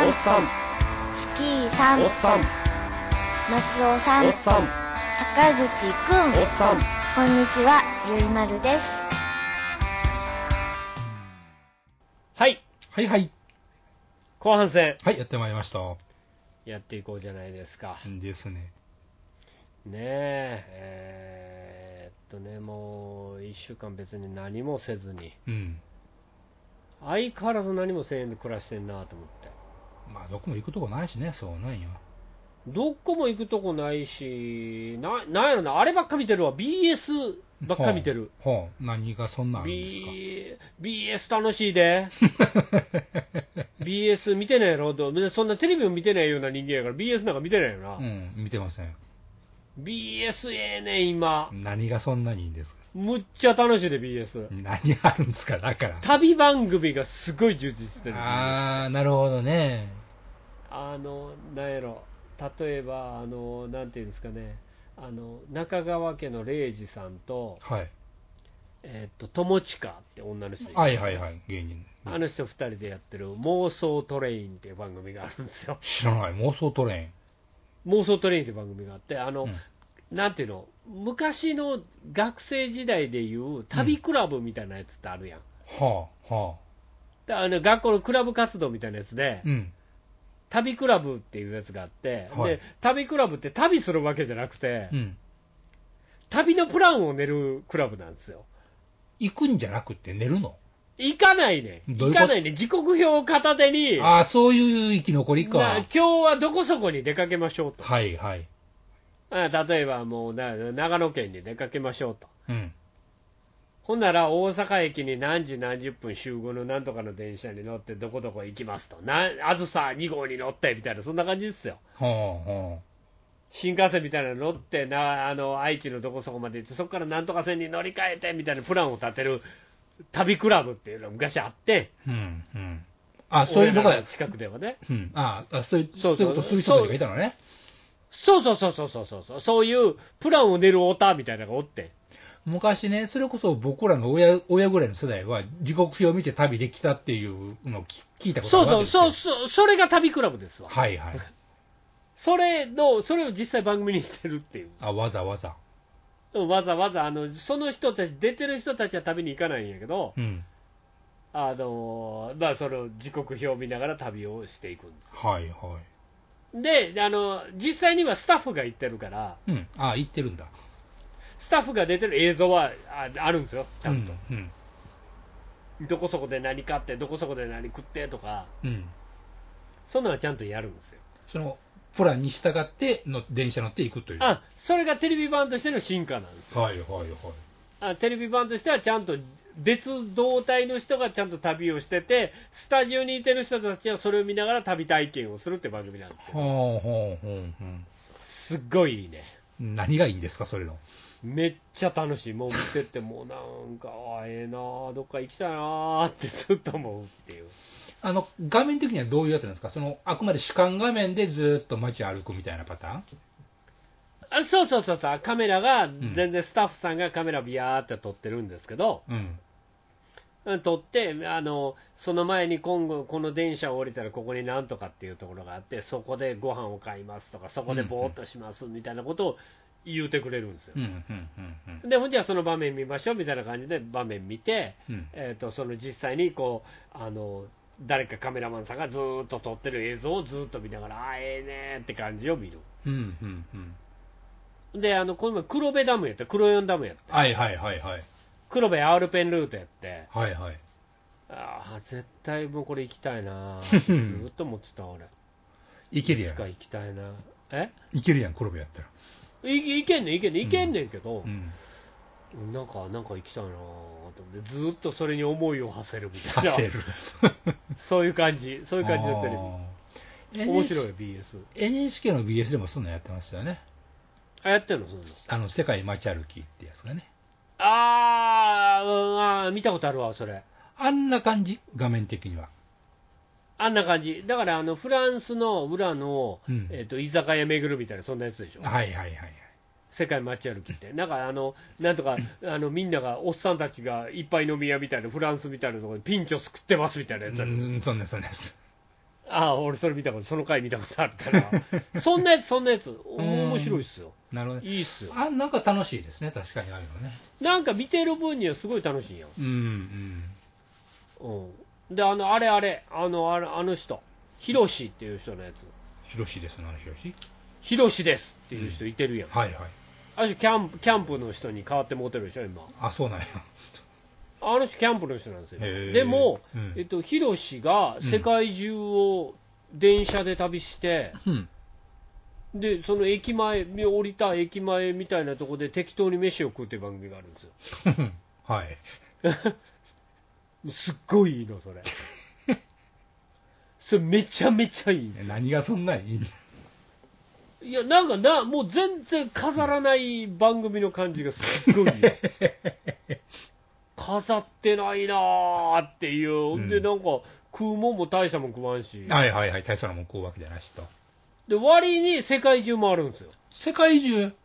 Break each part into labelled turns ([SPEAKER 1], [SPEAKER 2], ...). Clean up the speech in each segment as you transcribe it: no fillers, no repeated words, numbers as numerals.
[SPEAKER 1] さん、
[SPEAKER 2] おっさん、
[SPEAKER 1] スキーさん、
[SPEAKER 2] おっさん、
[SPEAKER 1] 松尾さん、
[SPEAKER 2] おっさん、
[SPEAKER 1] 坂口くん、
[SPEAKER 2] おっさん。
[SPEAKER 1] こんにちは、ゆいまるです。
[SPEAKER 2] はい、
[SPEAKER 3] はいはい。
[SPEAKER 2] 後半戦
[SPEAKER 3] はい、やってまいりました。
[SPEAKER 2] やっていこうじゃないですか。
[SPEAKER 3] ですね。
[SPEAKER 2] ねもう1週間別に何もせずに、
[SPEAKER 3] うん。
[SPEAKER 2] 相変わらず何もせんで暮らしてんなと思って。
[SPEAKER 3] まあ、どこも行くとこないしね、そうなんよ。
[SPEAKER 2] どこも行くとこないし、なんやろな、あればっか見てるわ、BS ばっか見てる。
[SPEAKER 3] はあ、何がそんなあるんですか。
[SPEAKER 2] BS 楽しいで。BS 見てないやろ、そんなテレビも見てないような人間やから BS なんか見てないよな。
[SPEAKER 3] うん、見てません。
[SPEAKER 2] BS ええね今。
[SPEAKER 3] 何がそんなにいいんですか。
[SPEAKER 2] むっちゃ楽しいで BS。
[SPEAKER 3] 何あるんですか、だから。
[SPEAKER 2] 旅番組がすごい充実してる。
[SPEAKER 3] あー、なるほどね。
[SPEAKER 2] なんやろ、例えばなんていうんですかね、中川家の礼二さんと、
[SPEAKER 3] はい。
[SPEAKER 2] 友近って女の人いる。
[SPEAKER 3] はいはいはい、芸人。
[SPEAKER 2] あの人2人でやってる妄想トレインっていう番組があるんですよ。
[SPEAKER 3] 知らない、妄想トレ
[SPEAKER 2] 妄想トレインっていう番組があって、
[SPEAKER 3] イン。うん。
[SPEAKER 2] なんていうの、昔の学生時代でいう旅クラブみたいなやつってあるやん。
[SPEAKER 3] はあ、はあ。
[SPEAKER 2] で学校のクラブ活動みたいなやつで、
[SPEAKER 3] うん。
[SPEAKER 2] 旅クラブっていうやつがあって、
[SPEAKER 3] はい
[SPEAKER 2] で旅クラブって旅するわけじゃなくて、
[SPEAKER 3] うん。
[SPEAKER 2] 旅のプランを練るクラブなんですよ。
[SPEAKER 3] 行くんじゃなくて寝るの。
[SPEAKER 2] 行かないね。
[SPEAKER 3] どういうこと。
[SPEAKER 2] 行かないね。時刻表を片手に、
[SPEAKER 3] ああ、そういう生き残りか。
[SPEAKER 2] 今日はどこそこに出かけましょうと。
[SPEAKER 3] はいはい。
[SPEAKER 2] 例えばもう長野県に出かけましょうと。
[SPEAKER 3] うん。
[SPEAKER 2] ほんなら大阪駅に何時何十分集合のなんとかの電車に乗ってどこどこ行きますと。あずさ2号に乗ってみたいな、そんな感じですよ。
[SPEAKER 3] はあは
[SPEAKER 2] 新幹線みたいなの乗って愛知のどこそこまで行って、そこからなんとか線に乗り換えてみたいなプランを立てる旅クラブっていうのが昔あって、
[SPEAKER 3] うんうん。あ、そういうのが、
[SPEAKER 2] 近くではね。
[SPEAKER 3] うん。そういう
[SPEAKER 2] そうそう
[SPEAKER 3] ことする人たちがいたのね。
[SPEAKER 2] そういうプランを練るオタみたいなのがおって。
[SPEAKER 3] 昔ね、それこそ僕らの親ぐらいの世代は、時刻表を見て旅できたっていうのを聞いたことあるわけですよ。
[SPEAKER 2] それが旅クラブですわ。
[SPEAKER 3] はいはい。
[SPEAKER 2] それを実際番組にしてるっていう。
[SPEAKER 3] わざわざ。
[SPEAKER 2] わざわざその人たち、出てる人たちは旅に行かないんやけど、
[SPEAKER 3] うん。
[SPEAKER 2] その時刻表を見ながら旅をしていくんですよ。
[SPEAKER 3] はいは
[SPEAKER 2] で、実際にはスタッフが行ってるから、
[SPEAKER 3] い。うん。行ってるんだ。
[SPEAKER 2] スタッフが出てる映像はあるんですよ、ちゃんと。
[SPEAKER 3] うん。
[SPEAKER 2] どこそこで何買って、どこそこで何食ってとか、
[SPEAKER 3] うん。
[SPEAKER 2] そんなのはちゃんとやるんですよ。
[SPEAKER 3] その、プランに従っての電車乗って行くという。
[SPEAKER 2] それがテレビ版としての進化なんですよ。
[SPEAKER 3] はいはいはい。
[SPEAKER 2] テレビ版としてはちゃんと別動体の人がちゃんと旅をしてて、スタジオにいてる人たちはそれを見ながら旅体験をするって番組なんですけど、
[SPEAKER 3] ほう。
[SPEAKER 2] すっごいいいね。
[SPEAKER 3] 何がいいんですか、それの。
[SPEAKER 2] めっちゃ楽しい。もう見ててもうなんかええなあ、どっか行きたいなあってずっと思うっていう。
[SPEAKER 3] 画面的にはどういうやつなんですか。あくまで主観画面でずっと街歩くみたいなパターン。
[SPEAKER 2] そう、カメラが全然スタッフさんがカメラビヤーって撮ってるんですけど、撮ってその前に今後この電車を降りたらここになんとかっていうところがあって、そこでご飯を買いますとか、そこでぼーっとしますみたいなことを言うてくれるんですよ。でほんじゃその場面見ましょうみたいな感じで場面見て、その実際にこう誰かカメラマンさんがずーっと撮ってる映像をずーっと見ながら、ええねーって感じを見る。でこの前黒部ダムやって、黒四ダムやって、
[SPEAKER 3] はい。
[SPEAKER 2] 黒部 R ペンルートやって、
[SPEAKER 3] はいはい。
[SPEAKER 2] 絶対もうこれ行きたいなずーっと思ってた俺。
[SPEAKER 3] いけるやん。
[SPEAKER 2] いつか行きたいな。
[SPEAKER 3] いけるやん、黒部やったら。
[SPEAKER 2] いけんねんけど、
[SPEAKER 3] うん
[SPEAKER 2] なんか行きたいなと思って、ずーっとそれに思いを馳せるみたいな。
[SPEAKER 3] 焦る。
[SPEAKER 2] そういう感じのテレビ。面白いよ BS。
[SPEAKER 3] NHK の BS でもそんなんやってますよね。
[SPEAKER 2] やってんのそういうの。
[SPEAKER 3] 世界街歩きってやつがね。
[SPEAKER 2] 見たことあるわそれ。
[SPEAKER 3] あんな感じ、画面的には。
[SPEAKER 2] あんな感じだからフランスの裏の、
[SPEAKER 3] うん
[SPEAKER 2] 居酒屋巡るみたいな、そんなやつでしょ。
[SPEAKER 3] はい。
[SPEAKER 2] 世界街歩きって、なんかなんとかみんながおっさんたちがいっぱい飲み屋みたいなフランスみたいなところでピンチを救ってますみたいなやつあるんですよ。
[SPEAKER 3] そんなやつ。
[SPEAKER 2] 俺それ見たこと、その回見たことあるから、そんなやつ、面白いっすよ。
[SPEAKER 3] なるほど、
[SPEAKER 2] いいっすよ。
[SPEAKER 3] なんか楽しいですね、確かにああいうのね。
[SPEAKER 2] なんか見てる分にはすごい楽しいやん。で、あの人、ヒロシっていう人のやつ。
[SPEAKER 3] ヒロシですね、
[SPEAKER 2] ヒロシですっていう人いてるやん。
[SPEAKER 3] はいはい。
[SPEAKER 2] あの人キャンプの人に変わってモテるでしょ、今。
[SPEAKER 3] あ、そうなんや。
[SPEAKER 2] あの人キャンプの人なんですよ。でも、ヒロシが世界中を電車で旅して、で、その駅前、降りた駅前みたいなところで適当に飯を食うっていう番組があるんですよ。
[SPEAKER 3] はい。
[SPEAKER 2] すっごいいいの、それ。それめちゃめちゃいいんですよ。
[SPEAKER 3] 何がそんなにいいんだ。
[SPEAKER 2] いや、もう全然飾らない番組の感じがすっごいいい。飾ってないなーっていう。で、なんか、食うもんも大したもん食わんし。
[SPEAKER 3] はいはいはい、大したもん食うわけじゃなしと。
[SPEAKER 2] で、割に世界中回るんですよ。
[SPEAKER 3] 世界中？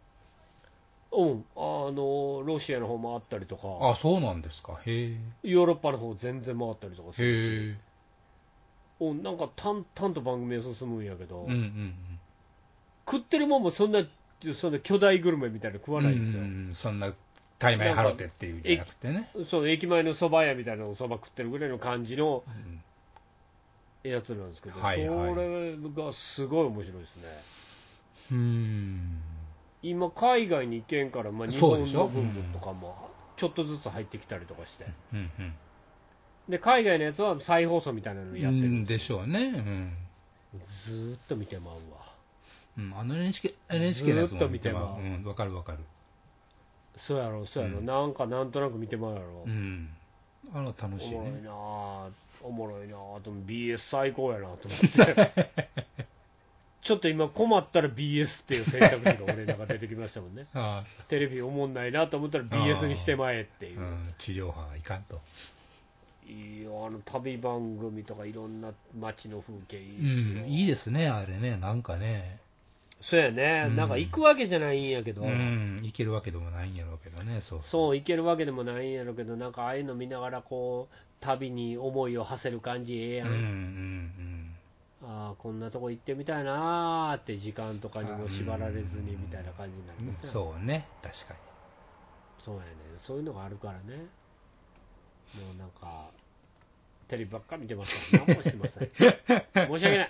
[SPEAKER 2] ロシアの方回ったりとか。
[SPEAKER 3] あ、そうなんですか。へえ。
[SPEAKER 2] ヨーロッパの方全然回ったりとかするし。
[SPEAKER 3] へえ。
[SPEAKER 2] なんか淡々と番組が進むんやけど、
[SPEAKER 3] うんうんうん、
[SPEAKER 2] 食ってるもんもそんな巨大グルメみたいなの食わないんですよ。
[SPEAKER 3] そんな大枚払ってっていうんじゃなくてね。
[SPEAKER 2] そう、駅前の蕎麦屋みたいなお蕎麦食ってるぐらいの感じのやつなんですけど、
[SPEAKER 3] はいはい、
[SPEAKER 2] それがすごい面白いですね。今海外に行けんから、日本の文化とかもちょっとずつ入ってきたりとかして、で海外のやつは再放送みたいなのやってるん
[SPEAKER 3] でしょうね。
[SPEAKER 2] ずーっと見てまうわ。
[SPEAKER 3] NHK のやつも見てまう。わかるわかる。
[SPEAKER 2] そうやろ、なんとなく見てまうやろ。
[SPEAKER 3] 楽しいね。
[SPEAKER 2] おもろいなぁと思って、BS 最高やなと思ってちょっと今困ったら BS っていう選択肢が俺の中出てきましたもんね。テレビおもんないなと思ったら BS にしてまえっていう。
[SPEAKER 3] 地上波はいかんと。
[SPEAKER 2] いいよ、旅番組とかいろんな街の風景いいしよ、
[SPEAKER 3] いいですね、あれね、なんかね。
[SPEAKER 2] そうやね、なんか行くわけじゃないんやけど、
[SPEAKER 3] 行けるわけでもないんやろうけどね。
[SPEAKER 2] そう行けるわけでもないんやろうけど、なんかああいうの見ながらこう旅に思いを馳せる感じええやん。こんなとこ行ってみたいなーって時間とかにも縛られずにみたいな感じになりますね。
[SPEAKER 3] そうね、確かに。
[SPEAKER 2] そうやね、そういうのがあるからね。もうなんかテレビばっか見てますから何もしてません。申し訳ない。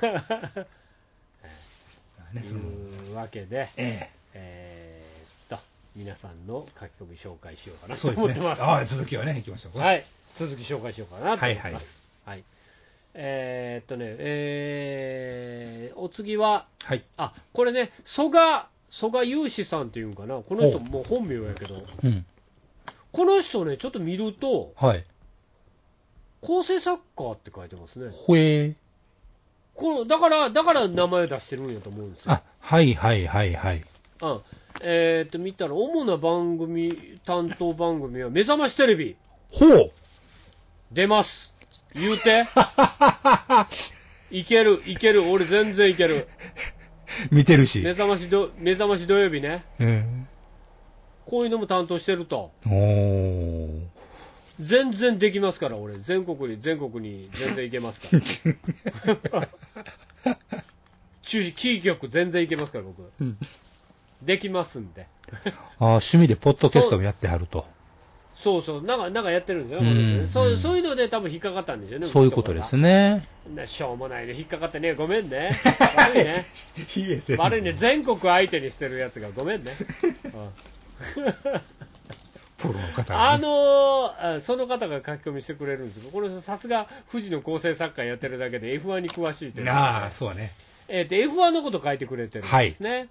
[SPEAKER 2] というわけで、皆さんの書き込み紹介しようかなと思ってます。
[SPEAKER 3] 続きはね、行きましょうか。
[SPEAKER 2] はい、続き紹介しようかなと思ってます。お次は、これね、曽我雄志さんっていうんかな、この人もう本名やけど、この人ね、ちょっと見ると、構成作家って書いてますね。だから名前を出してるんやと思うんですよ。見たら、主な担当番組は、目覚ましテレビ。出ます。言うて。いける、俺全然いける。
[SPEAKER 3] 見てるし。
[SPEAKER 2] 目覚まし土曜日ね。こういうのも担当してると。全然できますから、俺。全国に全然いけますから。キー局全然いけますから、僕。できますんで。
[SPEAKER 3] 趣味でポッドキャストもやってはると。
[SPEAKER 2] そうなんかやってるんですよ。そういうので多分引っかかったんでしょうね。
[SPEAKER 3] そういうことですね。
[SPEAKER 2] しょうもないの引っかかってね。ごめんね。悪いね。悪いね。全国相手にしてるやつがごめんね。
[SPEAKER 3] プロの方が、
[SPEAKER 2] ね、その方が書き込みしてくれるんですけど、これさすが富士の構成作家やってるだけで F1 に詳しいという、ね。
[SPEAKER 3] そうね。
[SPEAKER 2] F1 のこと書いてくれてるんですね。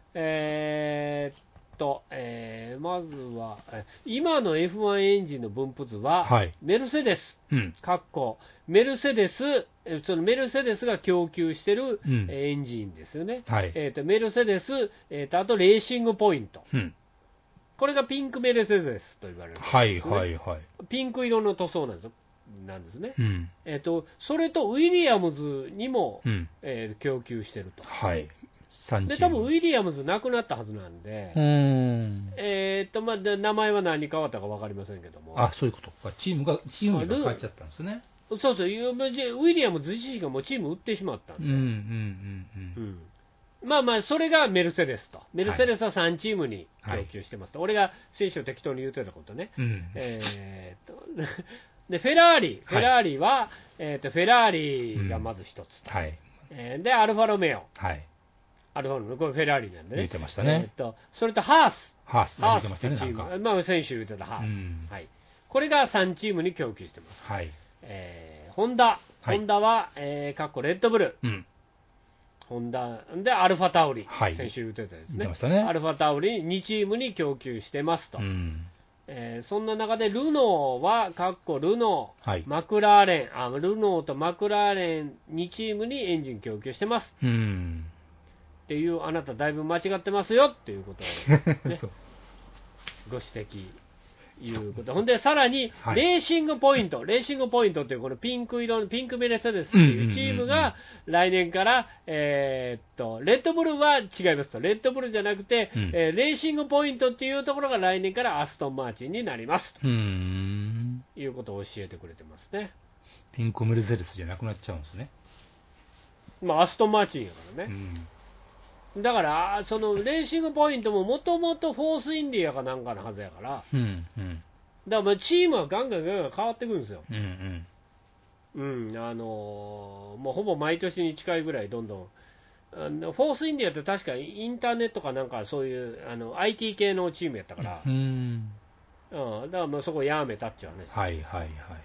[SPEAKER 2] まずは、今の F1 エンジンの分布図は、メルセデス、メルセデス、そのメルセデスが供給してる、エンジンですよね。メルセデス、あとレーシングポイント。これがピンクメルセデスと言われる、ね。ピンク色の塗装なんですね。それとウィリアムズにも、供給してると。で多分ウィリアムズなくなったはずなんで、名前は何に変わったか分かりませんけども。
[SPEAKER 3] そういうことか。チームが変わっちゃったんですね。
[SPEAKER 2] そうそう、ウィリアムズ自身がもうチーム売ってしまったんで、まあまあ、それがメルセデスと、メルセデスは3チームに供給してますと、俺が選手を適当に言うてたことね。でフェラーリは、フェラーリがまず一つと、でアルファロメオ、アルファロメオ、これフェラーリなんでね、
[SPEAKER 3] 言ってましたね。
[SPEAKER 2] それとハース
[SPEAKER 3] って
[SPEAKER 2] いうチーム、まあ、選手言ってたハース、これが3チームに供給してます。ホンダは、かっこレッドブル、ホンダでアルファタウリ、先週言ってたですね、アルファタウリ2チームに供給してますと。そんな中でルノーは、かっこルノー、マクラーレン、ルノーとマクラーレン2チームにエンジン供給してます。っていう、あなただいぶ間違ってますよっていうことを、ね、ご指摘いうこと。ほんでさらにレーシングポイントっていうこのピンクメルセデスっていうチームが来年からレッドブルは違いますと、レッドブルじゃなくて、レーシングポイントっていうところが来年からアストンマーチンになりますということを教えてくれてますね。
[SPEAKER 3] ピンクメルセデスじゃなくなっちゃうんですね。
[SPEAKER 2] まあアストンマーチンやからね。だからそのレーシングポイントももともとフォースインディアかなんかのはずやから、だからまあチームはガンガン変わってくるんですよ。もうほぼ毎年に近いぐらいどんどんフォースインディアって確かインターネットかなんかそういうIT 系のチームやったから、だからまあそこやめたっちゅう話です。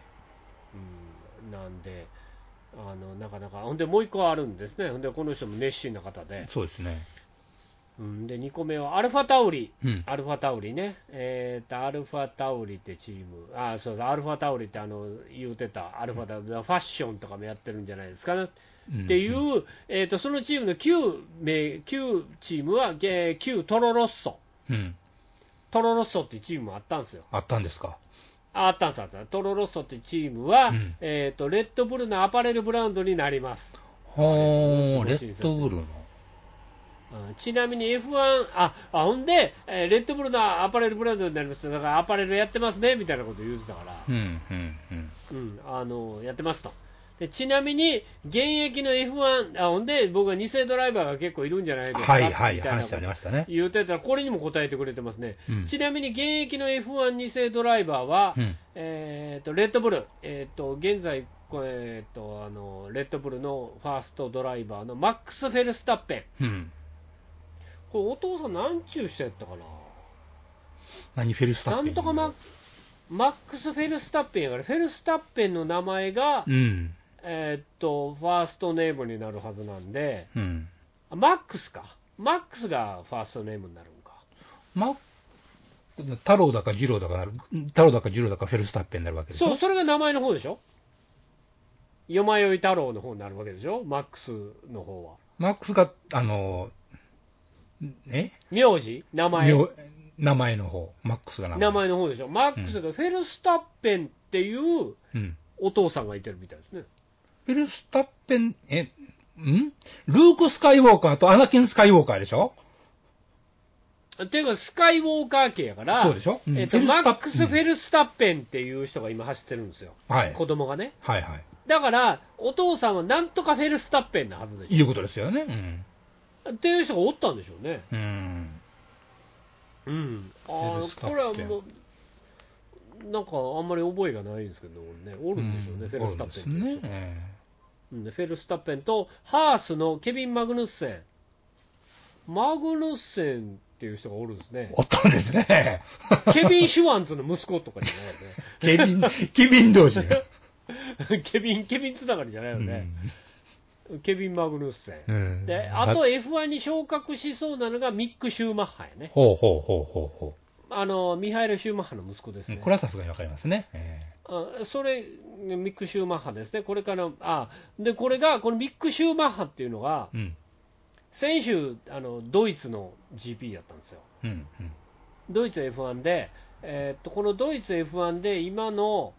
[SPEAKER 2] なんでなかなか、ほんでもう一個あるんですね。ほんでこの人も熱心な方で、
[SPEAKER 3] そうですね。
[SPEAKER 2] で2個目はアルファタウリ、アルファタウリね、アルファタウリってチーム、そうだ、アルファタウリって言うてたアルファタウリ、ファッションとかもやってるんじゃないですかね、っていう、そのチームの旧チームは、旧トロロッソ、トロロッソっていうチームもあったんですよ。
[SPEAKER 3] あったんですか。
[SPEAKER 2] トロロッソっていうチームは、レッドブルのアパレルブランドになります。
[SPEAKER 3] レッドブルの
[SPEAKER 2] ちなみに F1、ほんで、レッドブルのアパレルブランドになります。だからアパレルやってますねみたいなことを言ってたから、やってますと。でちなみに現役の F1、ほんで僕は偽ドライバーが結構いるんじゃないですかみたいな
[SPEAKER 3] 話ありましたね。
[SPEAKER 2] 言ってたら、これにも答えてくれてますね。ちなみに現役の F1 偽ドライバーは、レッドブル、現在レッドブルのファーストドライバーのマックス・フェルスタッペン、これお父さん何ちゅう人やったかな。
[SPEAKER 3] 何フェルスタッペン、
[SPEAKER 2] なんとかマックス・フェルスタッペンやから、フェルスタッペンの名前が、ファーストネームになるはずなんで、マックスがファーストネームになるんか。
[SPEAKER 3] 太郎だか二郎だかフェルスタッペンになるわけでしょ。
[SPEAKER 2] そう、それが名前の方でしょ。よまよい太郎の方になるわけでしょ、マックスの方は。
[SPEAKER 3] マックスが
[SPEAKER 2] 名字名前
[SPEAKER 3] の方、マックスが
[SPEAKER 2] 名前の方でしょ。マックスがフェルスタッペンっていうお父さんがいてるみたいですね。
[SPEAKER 3] フェルスタッペン、ルーク・スカイウォーカーとアナキン・スカイウォーカーでしょ。
[SPEAKER 2] っていうかスカイウォーカー系やから、
[SPEAKER 3] そうでしょ。
[SPEAKER 2] マックス・フェルスタッペンっていう人が今走ってるんですよ、子供がね。だからお父さんはなんとかフェルスタッペンなはずでしょ。
[SPEAKER 3] いうことですよね。
[SPEAKER 2] っていう人がおったんでしょうね。これはもうなんかあんまり覚えがないんですけどね、おるんでしょうね、フェルスタッペンっていう人。フェルスタッペンとハースのケビン・マグヌッセンっていう人がおるんですね。
[SPEAKER 3] おったんですね。
[SPEAKER 2] ケビン・シュワンツの息子とかじゃないよね。
[SPEAKER 3] ケビン同士。
[SPEAKER 2] ケビンつながりじゃないよね。ケビン・マグヌッセン。で、あと F1 に昇格しそうなのがミック・シューマッハやね。ミハエル・シューマッハの息子ですね。
[SPEAKER 3] これはさすがにわかりますね。
[SPEAKER 2] それ、ミック・シューマッハですね。これから、で、このミック・シューマッハっていうのが、先週ドイツの GP やったんですよ。ドイツ F1 で、このドイツ F1 で今の、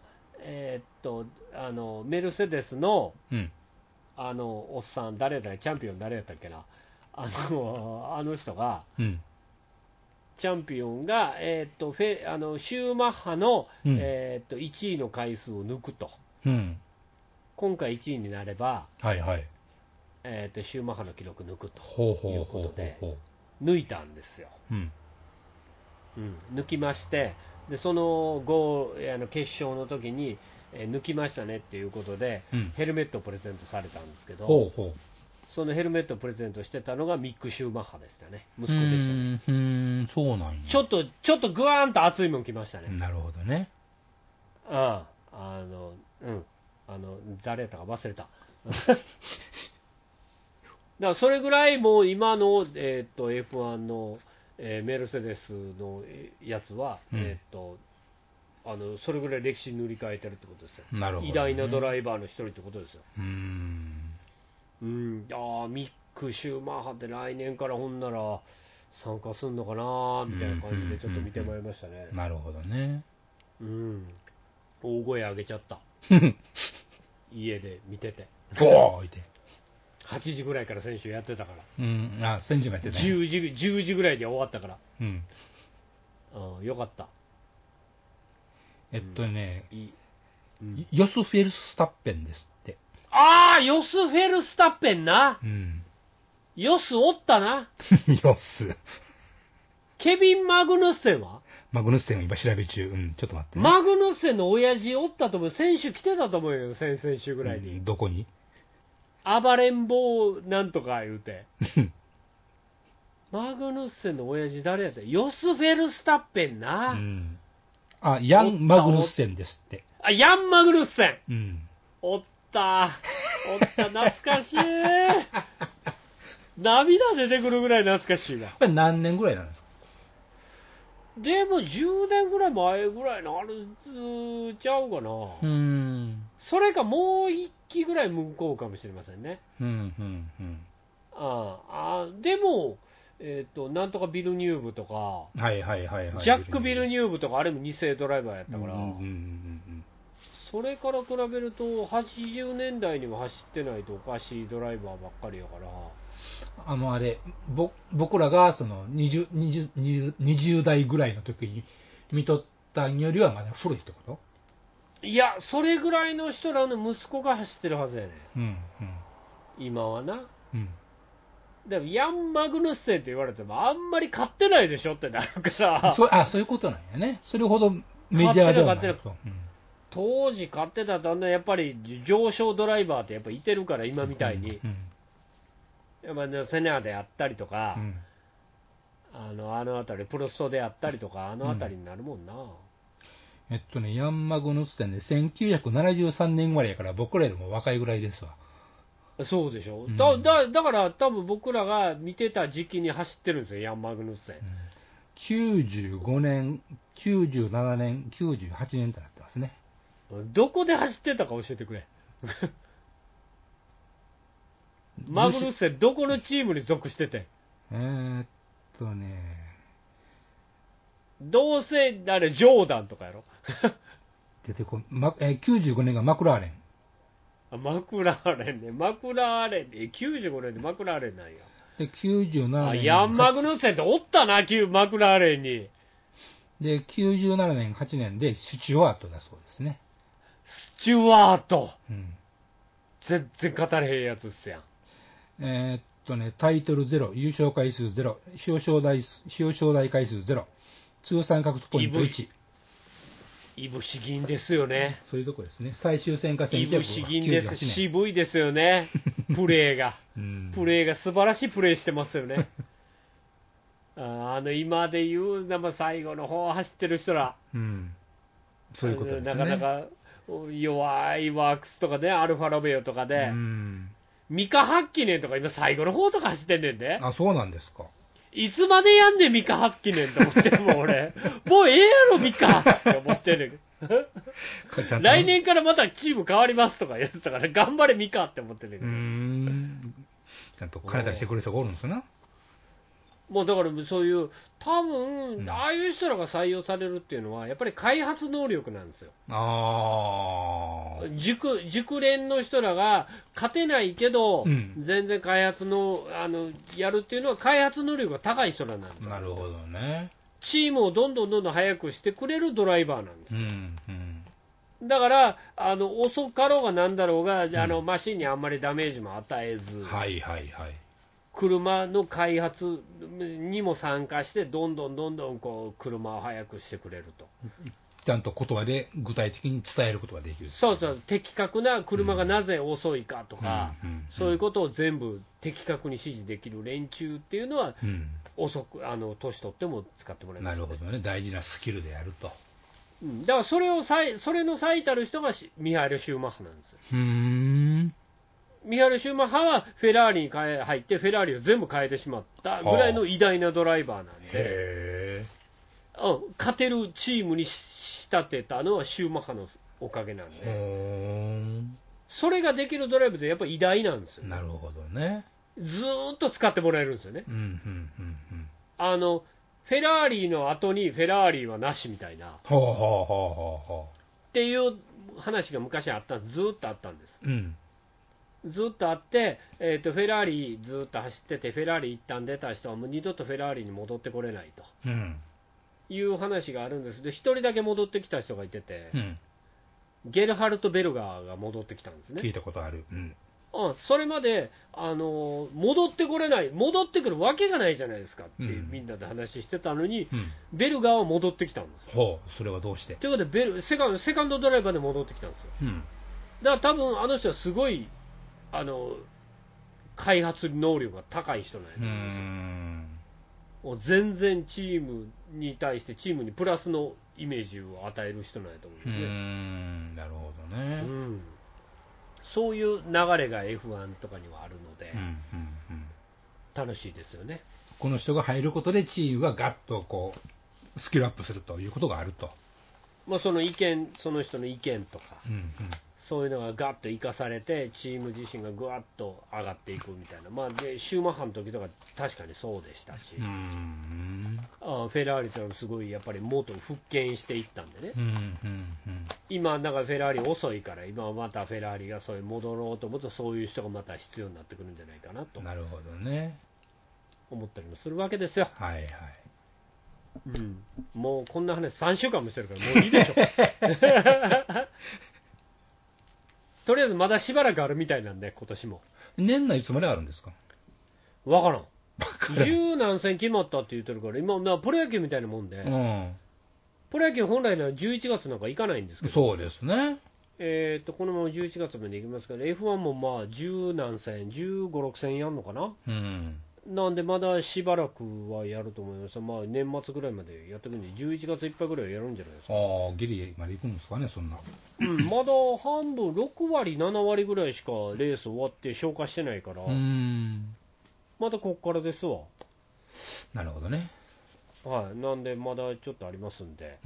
[SPEAKER 2] メルセデスの、おっさん、チャンピオン誰やったっけな、あの人が、チャンピオンが、シューマッハの、1位の回数を抜くと。 今回1位になれば、
[SPEAKER 3] はいはい。
[SPEAKER 2] シューマッハの記録抜くと
[SPEAKER 3] ほうほう
[SPEAKER 2] いう
[SPEAKER 3] ほうほう
[SPEAKER 2] ことで、
[SPEAKER 3] ほ
[SPEAKER 2] 抜いたんですよ。
[SPEAKER 3] う。うん。
[SPEAKER 2] 抜きまして、でその後、決勝の時に、抜きましたねっていうことで、ヘルメットをプレゼントされたんですけど、
[SPEAKER 3] ほうほう。
[SPEAKER 2] そのヘルメットをプレゼントしてたのがミック・シューマッハでしたね、息子でしたね。
[SPEAKER 3] そうなんや。
[SPEAKER 2] ちょっとグワーンと熱いもん来ましたね。
[SPEAKER 3] なるほどね。
[SPEAKER 2] 誰やったか忘れた。だからそれぐらいもう今の、F1 の、メルセデスのやつは、それぐらい歴史塗り替えてるってことですよ。
[SPEAKER 3] なるほどね。
[SPEAKER 2] 偉大なドライバーの一人ってことですよ。ミック・シューマッハって来年からほんなら参加すんのかなみたいな感じでちょっと見てまいりましたね。
[SPEAKER 3] なるほどね。
[SPEAKER 2] 大声上げちゃった。家で見てて。
[SPEAKER 3] ボーイって。
[SPEAKER 2] 8時ぐらいから選手やってたから。
[SPEAKER 3] 選手もやってたね。
[SPEAKER 2] 10時ぐらいで終わったから。よかった。
[SPEAKER 3] ヨス・フェルスタッペンですって。
[SPEAKER 2] ヨス・フェルスタッペンな。ヨスおったな。
[SPEAKER 3] ヨス。
[SPEAKER 2] ケビン・マグヌッセンは
[SPEAKER 3] マグヌッセンは今調べ中。ちょっと待って、ね。
[SPEAKER 2] マグヌッセンの親父おったと思う。選手来てたと思うよ、先々週ぐらいに。
[SPEAKER 3] どこに？
[SPEAKER 2] 暴れん坊なんとか言うて。マグヌッセンの親父誰やった？ヨス・フェルスタッペンな。
[SPEAKER 3] ヤン・マグヌッセンですって。
[SPEAKER 2] ヤン・マグヌッセン。おった懐かしい。涙出てくるぐらい懐かしいわ。
[SPEAKER 3] これ何年ぐらいなんですか？
[SPEAKER 2] でも10年ぐらい前ぐらいのあるちゃうかな。それかもう1期ぐらい向こうかもしれませんね。でも、なんとかビルニューブとか、ジャック・ビルニューブとか、あれも2世ドライバーやったから、それから比べると、80年代にも走ってないとおかしいドライバーばっかりやから。
[SPEAKER 3] 僕らがその 20代ぐらいの時に見とったよりはまだ古いってこと？
[SPEAKER 2] いや、それぐらいの人らの息子が走ってるはずやね。今はな。でもヤン・マグヌッセンって言われてもあんまり勝ってないでしょってなるから
[SPEAKER 3] そういうことなんやね。それほどメジャーではないと。
[SPEAKER 2] 当時勝ってたとやっぱり上昇ドライバーってやっぱいてるから、今みたいに、セネアであったりとか、あの辺りプロストであったりとか、あの辺りになるもんな。
[SPEAKER 3] ヤン・マグヌッセンで1973年生まれやから、僕らよりも若いぐらいですわ。
[SPEAKER 2] そうでしょ。だから多分僕らが見てた時期に走ってるんですよ、ヤン・マグヌッセン。
[SPEAKER 3] 95年、97年、98年となってますね。
[SPEAKER 2] どこで走ってたか教えてくれ。マグヌッセンどこのチームに属してて？どうせあれジョーダンとかやろ。
[SPEAKER 3] 出てこん、95年がマクラーレン。
[SPEAKER 2] マクラーレンね。マクラーレン95年でマクラーレンなんや。
[SPEAKER 3] で97年
[SPEAKER 2] ヤン・マグヌッセンっておったな、マクラーレンに。
[SPEAKER 3] で97年8年でスチュワートだそうですね。
[SPEAKER 2] スチュワート、全然語れへんやつっすやん。
[SPEAKER 3] タイトル0、優勝回数0、表彰台回数0、通算獲得ポイント1。
[SPEAKER 2] いぶし銀ですよね。
[SPEAKER 3] そういうとこですね。最終戦か
[SPEAKER 2] いぶし銀です。渋いですよね。プレーが。プレーが素晴らしいプレーしてますよね。今で言う、最後の方走ってる人ら。
[SPEAKER 3] そういうことですね。
[SPEAKER 2] なかなか弱いワークスとかね、アルファロメオとかで。ミカ・ハッキネンとか今最後の方とか走ってんねんで。
[SPEAKER 3] そうなんですか。
[SPEAKER 2] いつまでやんねんミカ・ハッキネンと思ってるもん俺。もうええやろミカって思ってる。来年からまたチーム変わりますとか言ってたから、頑張れミカって思ってる。
[SPEAKER 3] ちゃんと金出してくれる人がおるんですよな。
[SPEAKER 2] もうだからそういう多分、ああいう人らが採用されるっていうのはやっぱり開発能力なんですよ。熟練の人らが勝てないけど、全然開発のやるっていうのは開発能力が高い人らなんですよ。
[SPEAKER 3] なるほどね。
[SPEAKER 2] チームをどんどん早くしてくれるドライバーなんですよ。 だから遅かろうがなんだろうが、マシンにあんまりダメージも与えず、
[SPEAKER 3] はいはいはい。
[SPEAKER 2] 車の開発にも参加して、どんどんこう車を速くしてくれると。
[SPEAKER 3] ちゃんと言葉で具体的に伝えることができる。
[SPEAKER 2] そうそう、的確な車がなぜ遅いかとか、そういうことを全部的確に指示できる連中っていうのは、遅く年取っても使ってもらいます、ね。
[SPEAKER 3] なるほどね、大事なスキルであると。
[SPEAKER 2] だからそれの最たる人がミハエル・シューマッハなんですよ。ミハエル・シューマッハはフェラーリに入って、フェラーリを全部変えてしまったぐらいの偉大なドライバーなんで、勝てるチームに仕立てたのはシューマッハのおかげなんで、それができるドライブってやっぱり偉大なんですよ、ね。
[SPEAKER 3] なるほどね。
[SPEAKER 2] ずーっと使ってもらえるんですよね。フェラーリの後にフェラーリはなしみたいなっていう話が昔あったんです。ずーっとあったんです。ずっとあって、フェラーリずっと走ってて、フェラーリ一旦出た人はもう二度とフェラーリに戻ってこれないと、いう話があるんですで、一人だけ戻ってきた人がいてて、ゲルハルト・ベルガーが戻ってきたんですね。
[SPEAKER 3] 聞いたことある。
[SPEAKER 2] それまで、戻ってこれない、戻ってくるわけがないじゃないですかってみんなで話してたのに、ベルガーは戻ってきたんですよ。
[SPEAKER 3] それはどうして？
[SPEAKER 2] ということでセカンドドライバーで戻ってきたんですよ。だから多分あの人はすごい開発能力が高い人なんですよ。もう全然チームに対してチームにプラスのイメージを与える人なんやと思うんですね。
[SPEAKER 3] なるほどね。
[SPEAKER 2] そういう流れが F1 とかにはあるので、楽しいですよね。
[SPEAKER 3] この人が入ることでチームがガッとこうスキルアップするということがあると。
[SPEAKER 2] その人の意見とか、そういうのがガッと生かされて、チーム自身がぐわっと上がっていくみたいな、でシューマッハの時とか確かにそうでしたし、フェラーリというのはすごいやっぱり元復権していったんでね、今、なんかフェラーリ遅いから、今はまたフェラーリがそういう戻ろうと思うと、そういう人がまた必要になってくるんじゃないかなと、
[SPEAKER 3] なるほどね、
[SPEAKER 2] 思ったりもするわけですよ。もうこんな話3週間もしてるから、もういいでしょ。とりあえずまだしばらくあるみたいなんで、今年も。
[SPEAKER 3] 年内いつまであるんですか？
[SPEAKER 2] わからん。十何戦決まったって言ってるから、今、プロ野球みたいなもんで、プロ野球本来なら11月なんか行かないんですけど、
[SPEAKER 3] そうですね。
[SPEAKER 2] このまま11月まで行きますから、F1 もまあ十何戦、15、6戦やるのかな。なんでまだしばらくはやると思います。年末ぐらいまでやってくるんで、11月いっぱいぐらいはやるんじゃないですか。
[SPEAKER 3] ギリまで行くんですかね、そんな。
[SPEAKER 2] まだ半分、6割、7割ぐらいしかレース終わって消化してないから、まだこっからですわ。
[SPEAKER 3] なるほどね。
[SPEAKER 2] なんでまだちょっとありますんで、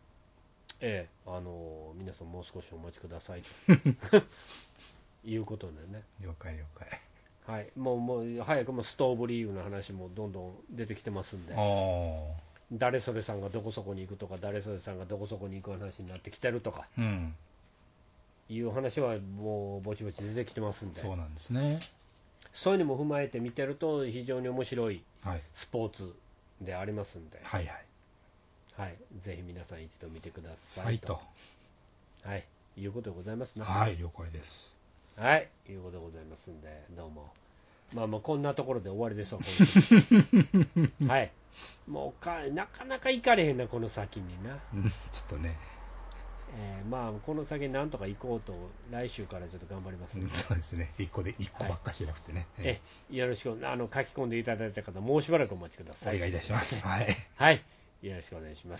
[SPEAKER 2] 皆さんもう少しお待ちくださいということでね。
[SPEAKER 3] 了解了解。
[SPEAKER 2] もう早くもストーブリーグの話もどんどん出てきてますんで、誰それさんがどこそこに行くとか、誰それさんがどこそこに行く話になってきてるとか、いう話はもうぼちぼち出てきてますんで、
[SPEAKER 3] そうなんですね。
[SPEAKER 2] そういうのも踏まえて見てると非常に面白いスポーツでありますんで、ぜひ皆さん一度見てくださいと、いうことでございますね。
[SPEAKER 3] 了解です。
[SPEAKER 2] いうことでございますんで、どうも。こんなところで終わりですわ、今週。もうなかなか行かれへんな、この先にな。
[SPEAKER 3] ちょっとね。
[SPEAKER 2] この先なんとか行こうと、来週からちょっと頑張りますんで。
[SPEAKER 3] そうですね、1個ばっかしなくてね。
[SPEAKER 2] よろしく、書き込んでいただいた方、もうしばらくお待ちください。
[SPEAKER 3] お願いいたします。
[SPEAKER 2] よろしくお願いします。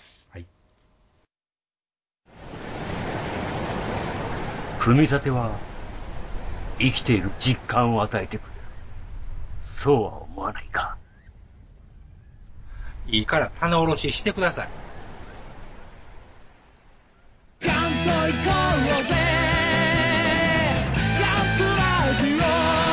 [SPEAKER 4] 組み立ては生きている実感を与えてくれる。そうは思わないか？
[SPEAKER 3] いいから棚卸ししてください。
[SPEAKER 5] 関東行こうぜ、ヤングラジ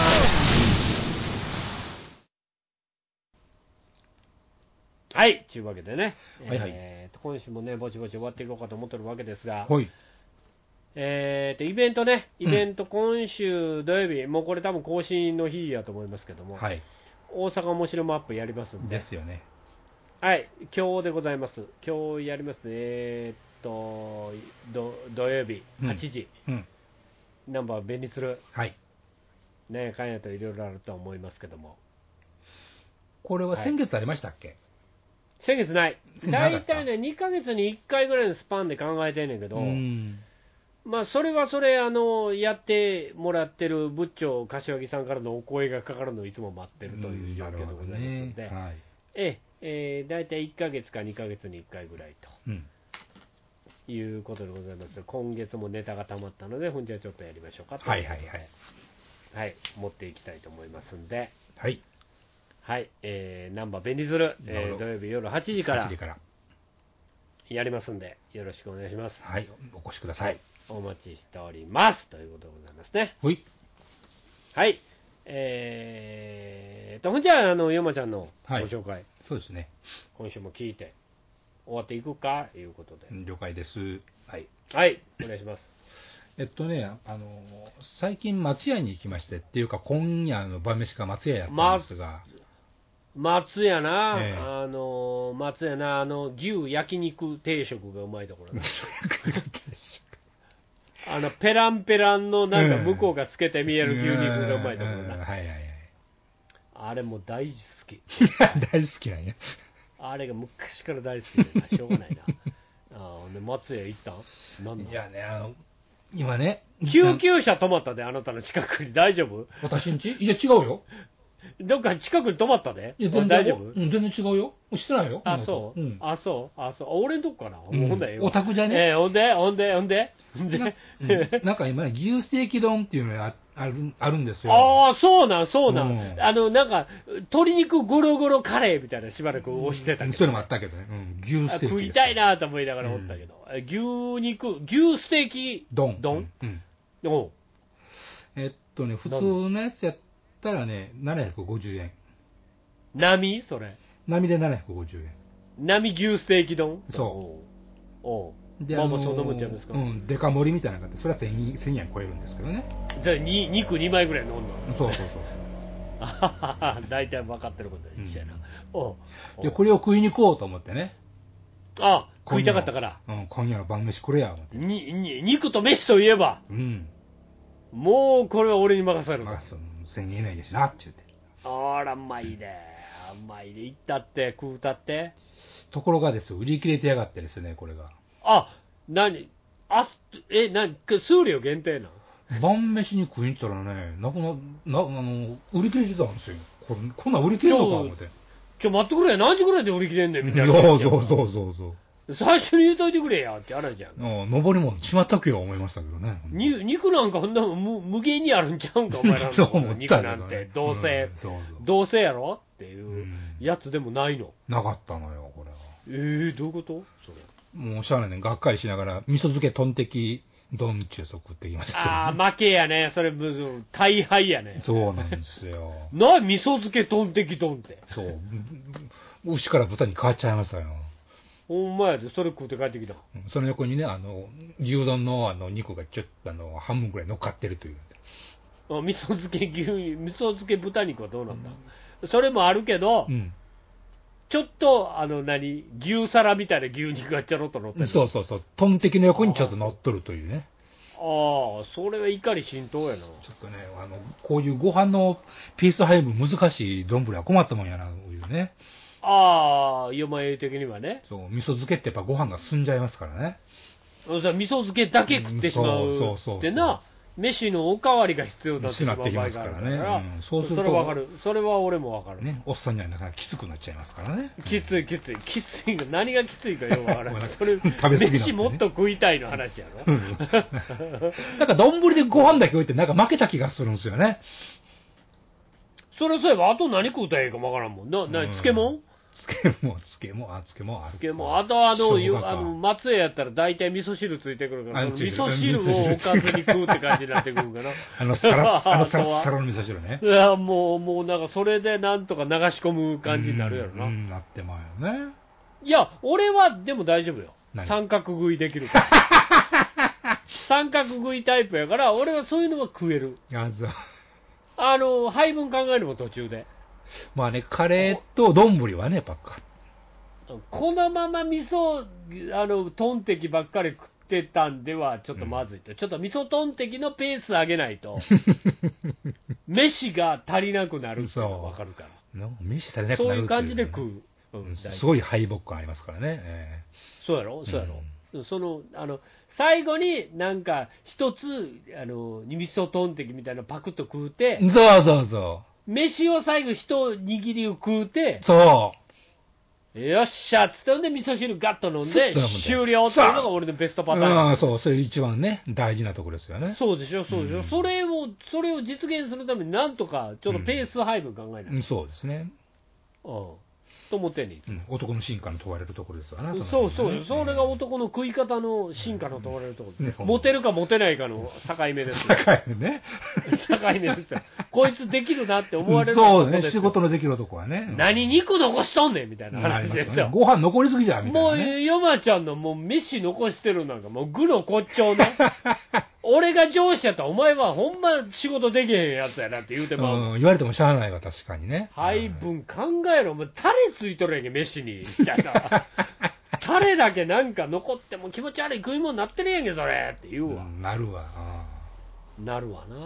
[SPEAKER 2] オ。というわけでね、今週もね、ぼちぼち終わっていこうかと思ってるわけですが、イベント、今週土曜日、もうこれ多分更新の日やと思いますけども、大阪面白マップやりますんで。
[SPEAKER 3] ですよね。
[SPEAKER 2] 今日でございます。今日やりますね。土土曜日
[SPEAKER 3] うん
[SPEAKER 2] 8時、
[SPEAKER 3] うん。
[SPEAKER 2] ナンバー便利する、
[SPEAKER 3] はい。
[SPEAKER 2] ね、かんやといろいろあるとは思いますけども、
[SPEAKER 3] これは先月ありましたっけ？
[SPEAKER 2] 先月ない、
[SPEAKER 3] なかった
[SPEAKER 2] 大体ね、2ヶ月に1回ぐらいのスパンで考えてんねんけど、
[SPEAKER 3] うん。
[SPEAKER 2] まあ、それはそれ、やってもらってる部長、柏木さんからのお声がかかるのをいつも待ってるという状況でございますので、
[SPEAKER 3] はい。
[SPEAKER 2] 大体1ヶ月か2ヶ月に1回ぐらい
[SPEAKER 3] うん。
[SPEAKER 2] ということでございます。今月もネタが溜まったので、本日はちょっとやりましょうかと
[SPEAKER 3] はいいうはい
[SPEAKER 2] ことで、
[SPEAKER 3] はい。
[SPEAKER 2] はい、持っていきたいと思いますんで、
[SPEAKER 3] はい。
[SPEAKER 2] はい、ナンバー便利ズル、
[SPEAKER 3] なるほど
[SPEAKER 2] 土曜日夜8時から
[SPEAKER 3] 8時から。
[SPEAKER 2] やりますんで、よろしくお願いします。
[SPEAKER 3] はい。お越しくださ
[SPEAKER 2] はいい。、お待ちしておりますということでございますね。
[SPEAKER 3] ほい。
[SPEAKER 2] はい。ほんじゃあ、ヨマちゃんのご
[SPEAKER 3] はい
[SPEAKER 2] 紹介、
[SPEAKER 3] そうですね。
[SPEAKER 2] 今週も聞いて終わっていくかということで、
[SPEAKER 3] 了解です。はい。
[SPEAKER 2] はい、お願いします。
[SPEAKER 3] 最近松屋に行きましてっていうか、今夜の晩飯が松屋やったんですが、
[SPEAKER 2] 松屋な、
[SPEAKER 3] ええ
[SPEAKER 2] 松屋な、牛焼肉定食がうまいところな。ペランペランのなんか向こうが透けて見える牛肉がうまいところな。
[SPEAKER 3] はいはいはい。
[SPEAKER 2] あれもう大好き。
[SPEAKER 3] 大好きなんや。
[SPEAKER 2] あれが昔から大好きでな、しょうがないな。で松屋行ったんなんだ
[SPEAKER 3] いやね、今ね、
[SPEAKER 2] 救急車止まったで、あなたの近くに。大丈夫？
[SPEAKER 3] 私んちいや、違うよ。
[SPEAKER 2] どっか近くに止まったで。
[SPEAKER 3] いや、全然
[SPEAKER 2] 大丈夫？
[SPEAKER 3] うん、全然違うよ。してないよ。
[SPEAKER 2] あ、そう、
[SPEAKER 3] うん。
[SPEAKER 2] 俺んとこかな。
[SPEAKER 3] うん
[SPEAKER 2] ほんだよ。
[SPEAKER 3] お宅じゃね
[SPEAKER 2] ほんで
[SPEAKER 3] なんか今ね、牛ステーキ丼っていうのがあるんですよ。
[SPEAKER 2] ああ、そうなん。
[SPEAKER 3] うん
[SPEAKER 2] なんか、鶏肉ゴロゴロカレーみたいなしばらく押してたけど、
[SPEAKER 3] そういうのもあったけどね。牛ステーキ。
[SPEAKER 2] 食いたいなと思いながらおったけど、牛ステーキ
[SPEAKER 3] 丼。
[SPEAKER 2] 丼、
[SPEAKER 3] うん。
[SPEAKER 2] おう
[SPEAKER 3] 普通のやつやったらね、750円。
[SPEAKER 2] 波それ。
[SPEAKER 3] 並で750円。
[SPEAKER 2] 波牛ステーキ丼
[SPEAKER 3] そう
[SPEAKER 2] う。まあまあそんなもんちゃいますか。
[SPEAKER 3] デカ盛りみたいなのがあって、それは1000円超えるんですけどね。
[SPEAKER 2] じゃあ肉2枚ぐらい飲んだの。
[SPEAKER 3] そう。
[SPEAKER 2] あははは大体分かってることで一緒やな。おう
[SPEAKER 3] で、これを食いに行こうと思ってね。
[SPEAKER 2] あ、食いたかったから。
[SPEAKER 3] 今夜の晩飯これや、思って。
[SPEAKER 2] 肉と飯といえば、もうこれは俺に任せる。
[SPEAKER 3] 1000円以内ですなって言って。
[SPEAKER 2] あら、うまいで。行ったって、食うたって。
[SPEAKER 3] ところがですよ、売り切れてやがってですね、これが。
[SPEAKER 2] 数量限定なの？
[SPEAKER 3] 晩飯に食いに行ったらね、売り切れてたんですよ。こんなん売り切れるのか、思って。
[SPEAKER 2] 待ってくれ、何時ぐらいで売り切れんねんみたいな。
[SPEAKER 3] そう。
[SPEAKER 2] 最初に言うといてくれやってあるじゃん。
[SPEAKER 3] 上りもしまったくよ、思いましたけどね。
[SPEAKER 2] 肉なんかほんな無限にあるんちゃうんか、お前らの肉なんて。どうせやろっていうやつでもないの。
[SPEAKER 3] なかったのよ、これは。
[SPEAKER 2] どういうことそれ。
[SPEAKER 3] もうしゃあないね、がっかりしながら、味噌漬けトンテキ丼っていうやつを食ってきましたけどね。
[SPEAKER 2] ああ、負けやね。それ、大敗やね。
[SPEAKER 3] そうなんですよ。
[SPEAKER 2] 味噌漬けトンテキ丼って。
[SPEAKER 3] そう。牛から豚に変わっちゃいましたよ。
[SPEAKER 2] ほんまやで、それ食うて帰ってきた。
[SPEAKER 3] その横にね、牛丼の肉がちょっと半分くらい乗っかってるという。
[SPEAKER 2] 味噌漬け豚肉はどうなんだ、それもあるけど、ちょっと、牛皿みたいな牛肉がちょろっと乗ってる。
[SPEAKER 3] そう。トンテキの横にちょっと乗っとるというね。
[SPEAKER 2] ああ、それは怒り心頭やな。
[SPEAKER 3] ちょっとね、こういうご飯のピース配分難しい丼は困ったもんやな、こういうね。
[SPEAKER 2] ああ、よまえ的にはね。
[SPEAKER 3] そう、味噌漬けってやっぱご飯が進んじゃいますからね。
[SPEAKER 2] 味噌漬けだけ食ってしまうってな、飯のおかわりが必要だってしまう場合があるからね。そうすると、それはわかる。それは俺もわかる。
[SPEAKER 3] ね、おっさんにはなかなかきつくなっちゃいますからね。
[SPEAKER 2] きつい。何がきついかよくわからない。それ、
[SPEAKER 3] 食べ過ぎなんてね、
[SPEAKER 2] 飯もっと食いたいの話やろ。
[SPEAKER 3] なんか丼でご飯だけ置いてなんか負けた気がするんですよね。
[SPEAKER 2] それそういえば、あと何食うたらいいかわからんもん。漬物。あと松屋やったら大体味噌汁ついてくるから、味噌汁をおかずに食うって感じになってくるかな。
[SPEAKER 3] サラッサラの味噌汁ね。
[SPEAKER 2] いや、もうなんかそれでなんとか流し込む感じになるやろな。
[SPEAKER 3] なってまうよね。
[SPEAKER 2] いや、俺はでも大丈夫よ。三角食いできるから。三角食いタイプやから、俺はそういうのは食える。配分考えるも途中で。
[SPEAKER 3] まあね、カレーと丼はね、ばっか。
[SPEAKER 2] このまま味噌、トンテキばっかり食っってたんではちょっとまずいと、ちょっと味噌トンテキのペース上げないと、飯が足りなくなるっていうのが分かるから、
[SPEAKER 3] 飯足りなくなるっていう、
[SPEAKER 2] そういう感じで食う、
[SPEAKER 3] すごい敗北感ありますからね。
[SPEAKER 2] そうやろ、そうやろ、最後になんか一つ味噌トンテキみたいなのパクッと食うて、
[SPEAKER 3] そう
[SPEAKER 2] 飯を最後一握りを食うて、よっしゃっつってんで味噌汁ガッと飲んで終了っていうのが俺のベストパターン。
[SPEAKER 3] それ一番ね大事なところですよね。
[SPEAKER 2] そうでしょ、それを実現するためになんとかちょっとペース配分考えない、
[SPEAKER 3] そうですね。
[SPEAKER 2] と思ってんねん、
[SPEAKER 3] 男の進化の問われるところですわな。
[SPEAKER 2] そうそれが男の食い方の進化の問われるところ、モテるかモテないかの境目ですよ。境目ですよ。こいつできるなって思われる
[SPEAKER 3] そうね、仕事のできる男はね。
[SPEAKER 2] 何肉残しとんねんみたいな話ですよ。
[SPEAKER 3] ご飯残りすぎじゃんみたいな。
[SPEAKER 2] もうヨマちゃんのもう飯残してるなんかもう具の骨頂ね。俺が上司やったらお前はほんま仕事できへんやつやなって言うても、
[SPEAKER 3] 言われてもしゃあないわ、確かにね。
[SPEAKER 2] 配分考えろ、お前タレついとるやんけ飯にみたいな。タレだけなんか残っても気持ち悪い食い物になってるやんけそれって言うわ、
[SPEAKER 3] なるわ
[SPEAKER 2] な、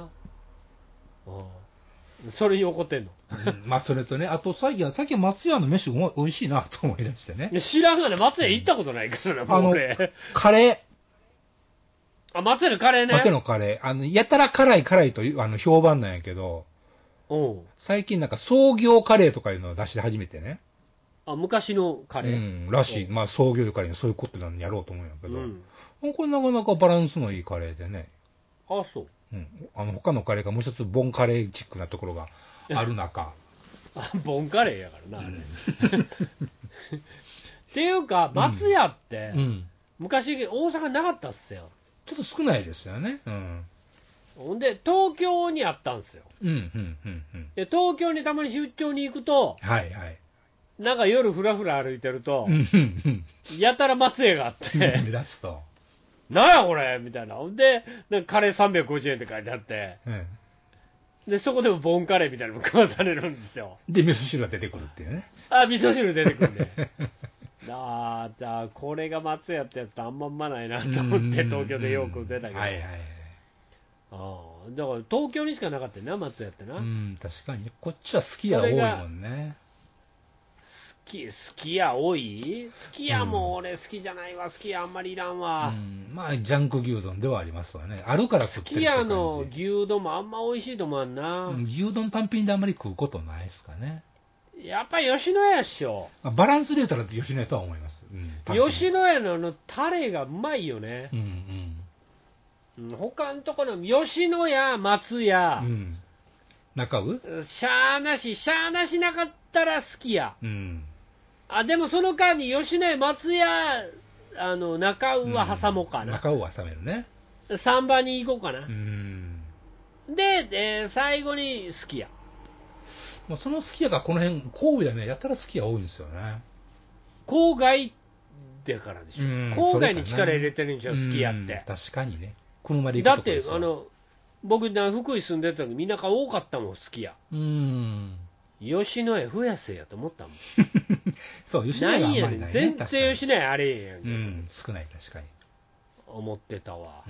[SPEAKER 2] それに怒ってんの、
[SPEAKER 3] それとね、あと最近松屋の飯美味しいなと思い出してね。
[SPEAKER 2] 知らんがね、松屋行ったことないからな、俺
[SPEAKER 3] カレ
[SPEAKER 2] ー、松屋のカレーね、
[SPEAKER 3] 松屋のカレー、やたら辛いと評判なんやけど、最近なんか創業カレーとかいうのを出し始めてね。
[SPEAKER 2] 昔のカレー、
[SPEAKER 3] らしい。創業カレーにそういうことなんやろうと思うんやけど、これなかなかバランスのいいカレーでね。
[SPEAKER 2] そう。
[SPEAKER 3] 他のカレーがもう一つボンカレーチックなところがある中。
[SPEAKER 2] ボンカレーやからな、あれ。っていうか、松屋って、昔大阪なかったっすよ。
[SPEAKER 3] ちょっと少ないですよね。
[SPEAKER 2] ほんで、東京にあったんですよ。で、東京にたまに出張に行くと、なんか夜ふらふら歩いてると、やたら松屋があって、
[SPEAKER 3] 目立つと。
[SPEAKER 2] なんやこれみたいな。ほんで、なんかカレー350円って書いてあって、で、そこでもボンカレーみたいなのも食わされるんですよ。
[SPEAKER 3] で、味噌汁が出てくるっていうね。
[SPEAKER 2] 味噌汁出てくるね。これが松屋ってやつとあんまんまないなと思って、東京でよく出たけど。だから東京にしかなかったよな、松屋ってな。
[SPEAKER 3] 確かに。こっちは好き家多いもんね。
[SPEAKER 2] 好き家多い？好き家も俺好きじゃないわ、好き家あんまりいらんわ。
[SPEAKER 3] ジャンク牛丼ではありますわね。あるから食ってるって感じ。
[SPEAKER 2] 好き家の牛丼もあんま美味しいと思わんな。
[SPEAKER 3] 牛丼単品であんまり食うことないですかね。
[SPEAKER 2] やっぱり吉野家っしょ。
[SPEAKER 3] バランスで言うたら吉野家とは思います。
[SPEAKER 2] 吉野家のタレがうまいよね。他のところの吉野家、松屋、
[SPEAKER 3] 中尾
[SPEAKER 2] しゃーなしなかったら好きや。でもその間に吉野家、松屋、中尾は挟もうかな。
[SPEAKER 3] 中尾は挟めるね。
[SPEAKER 2] 3番に行こうかな。で、最後に好きや。
[SPEAKER 3] その好き家がこの辺、神戸でね、やったら好き家多いんですよね。
[SPEAKER 2] 郊外だからでしょ。郊外に力入れてるんでしょ、好き家って。
[SPEAKER 3] 確かにね。車で行く
[SPEAKER 2] だって、僕、福井住んでた時、田舎多かったもん、好き家。吉野家増やせやと思ったもん。
[SPEAKER 3] そう、吉野家があんまりないね。
[SPEAKER 2] 全然吉野家あれへんやんけ。
[SPEAKER 3] 少ない、確かに。
[SPEAKER 2] 思ってたわ。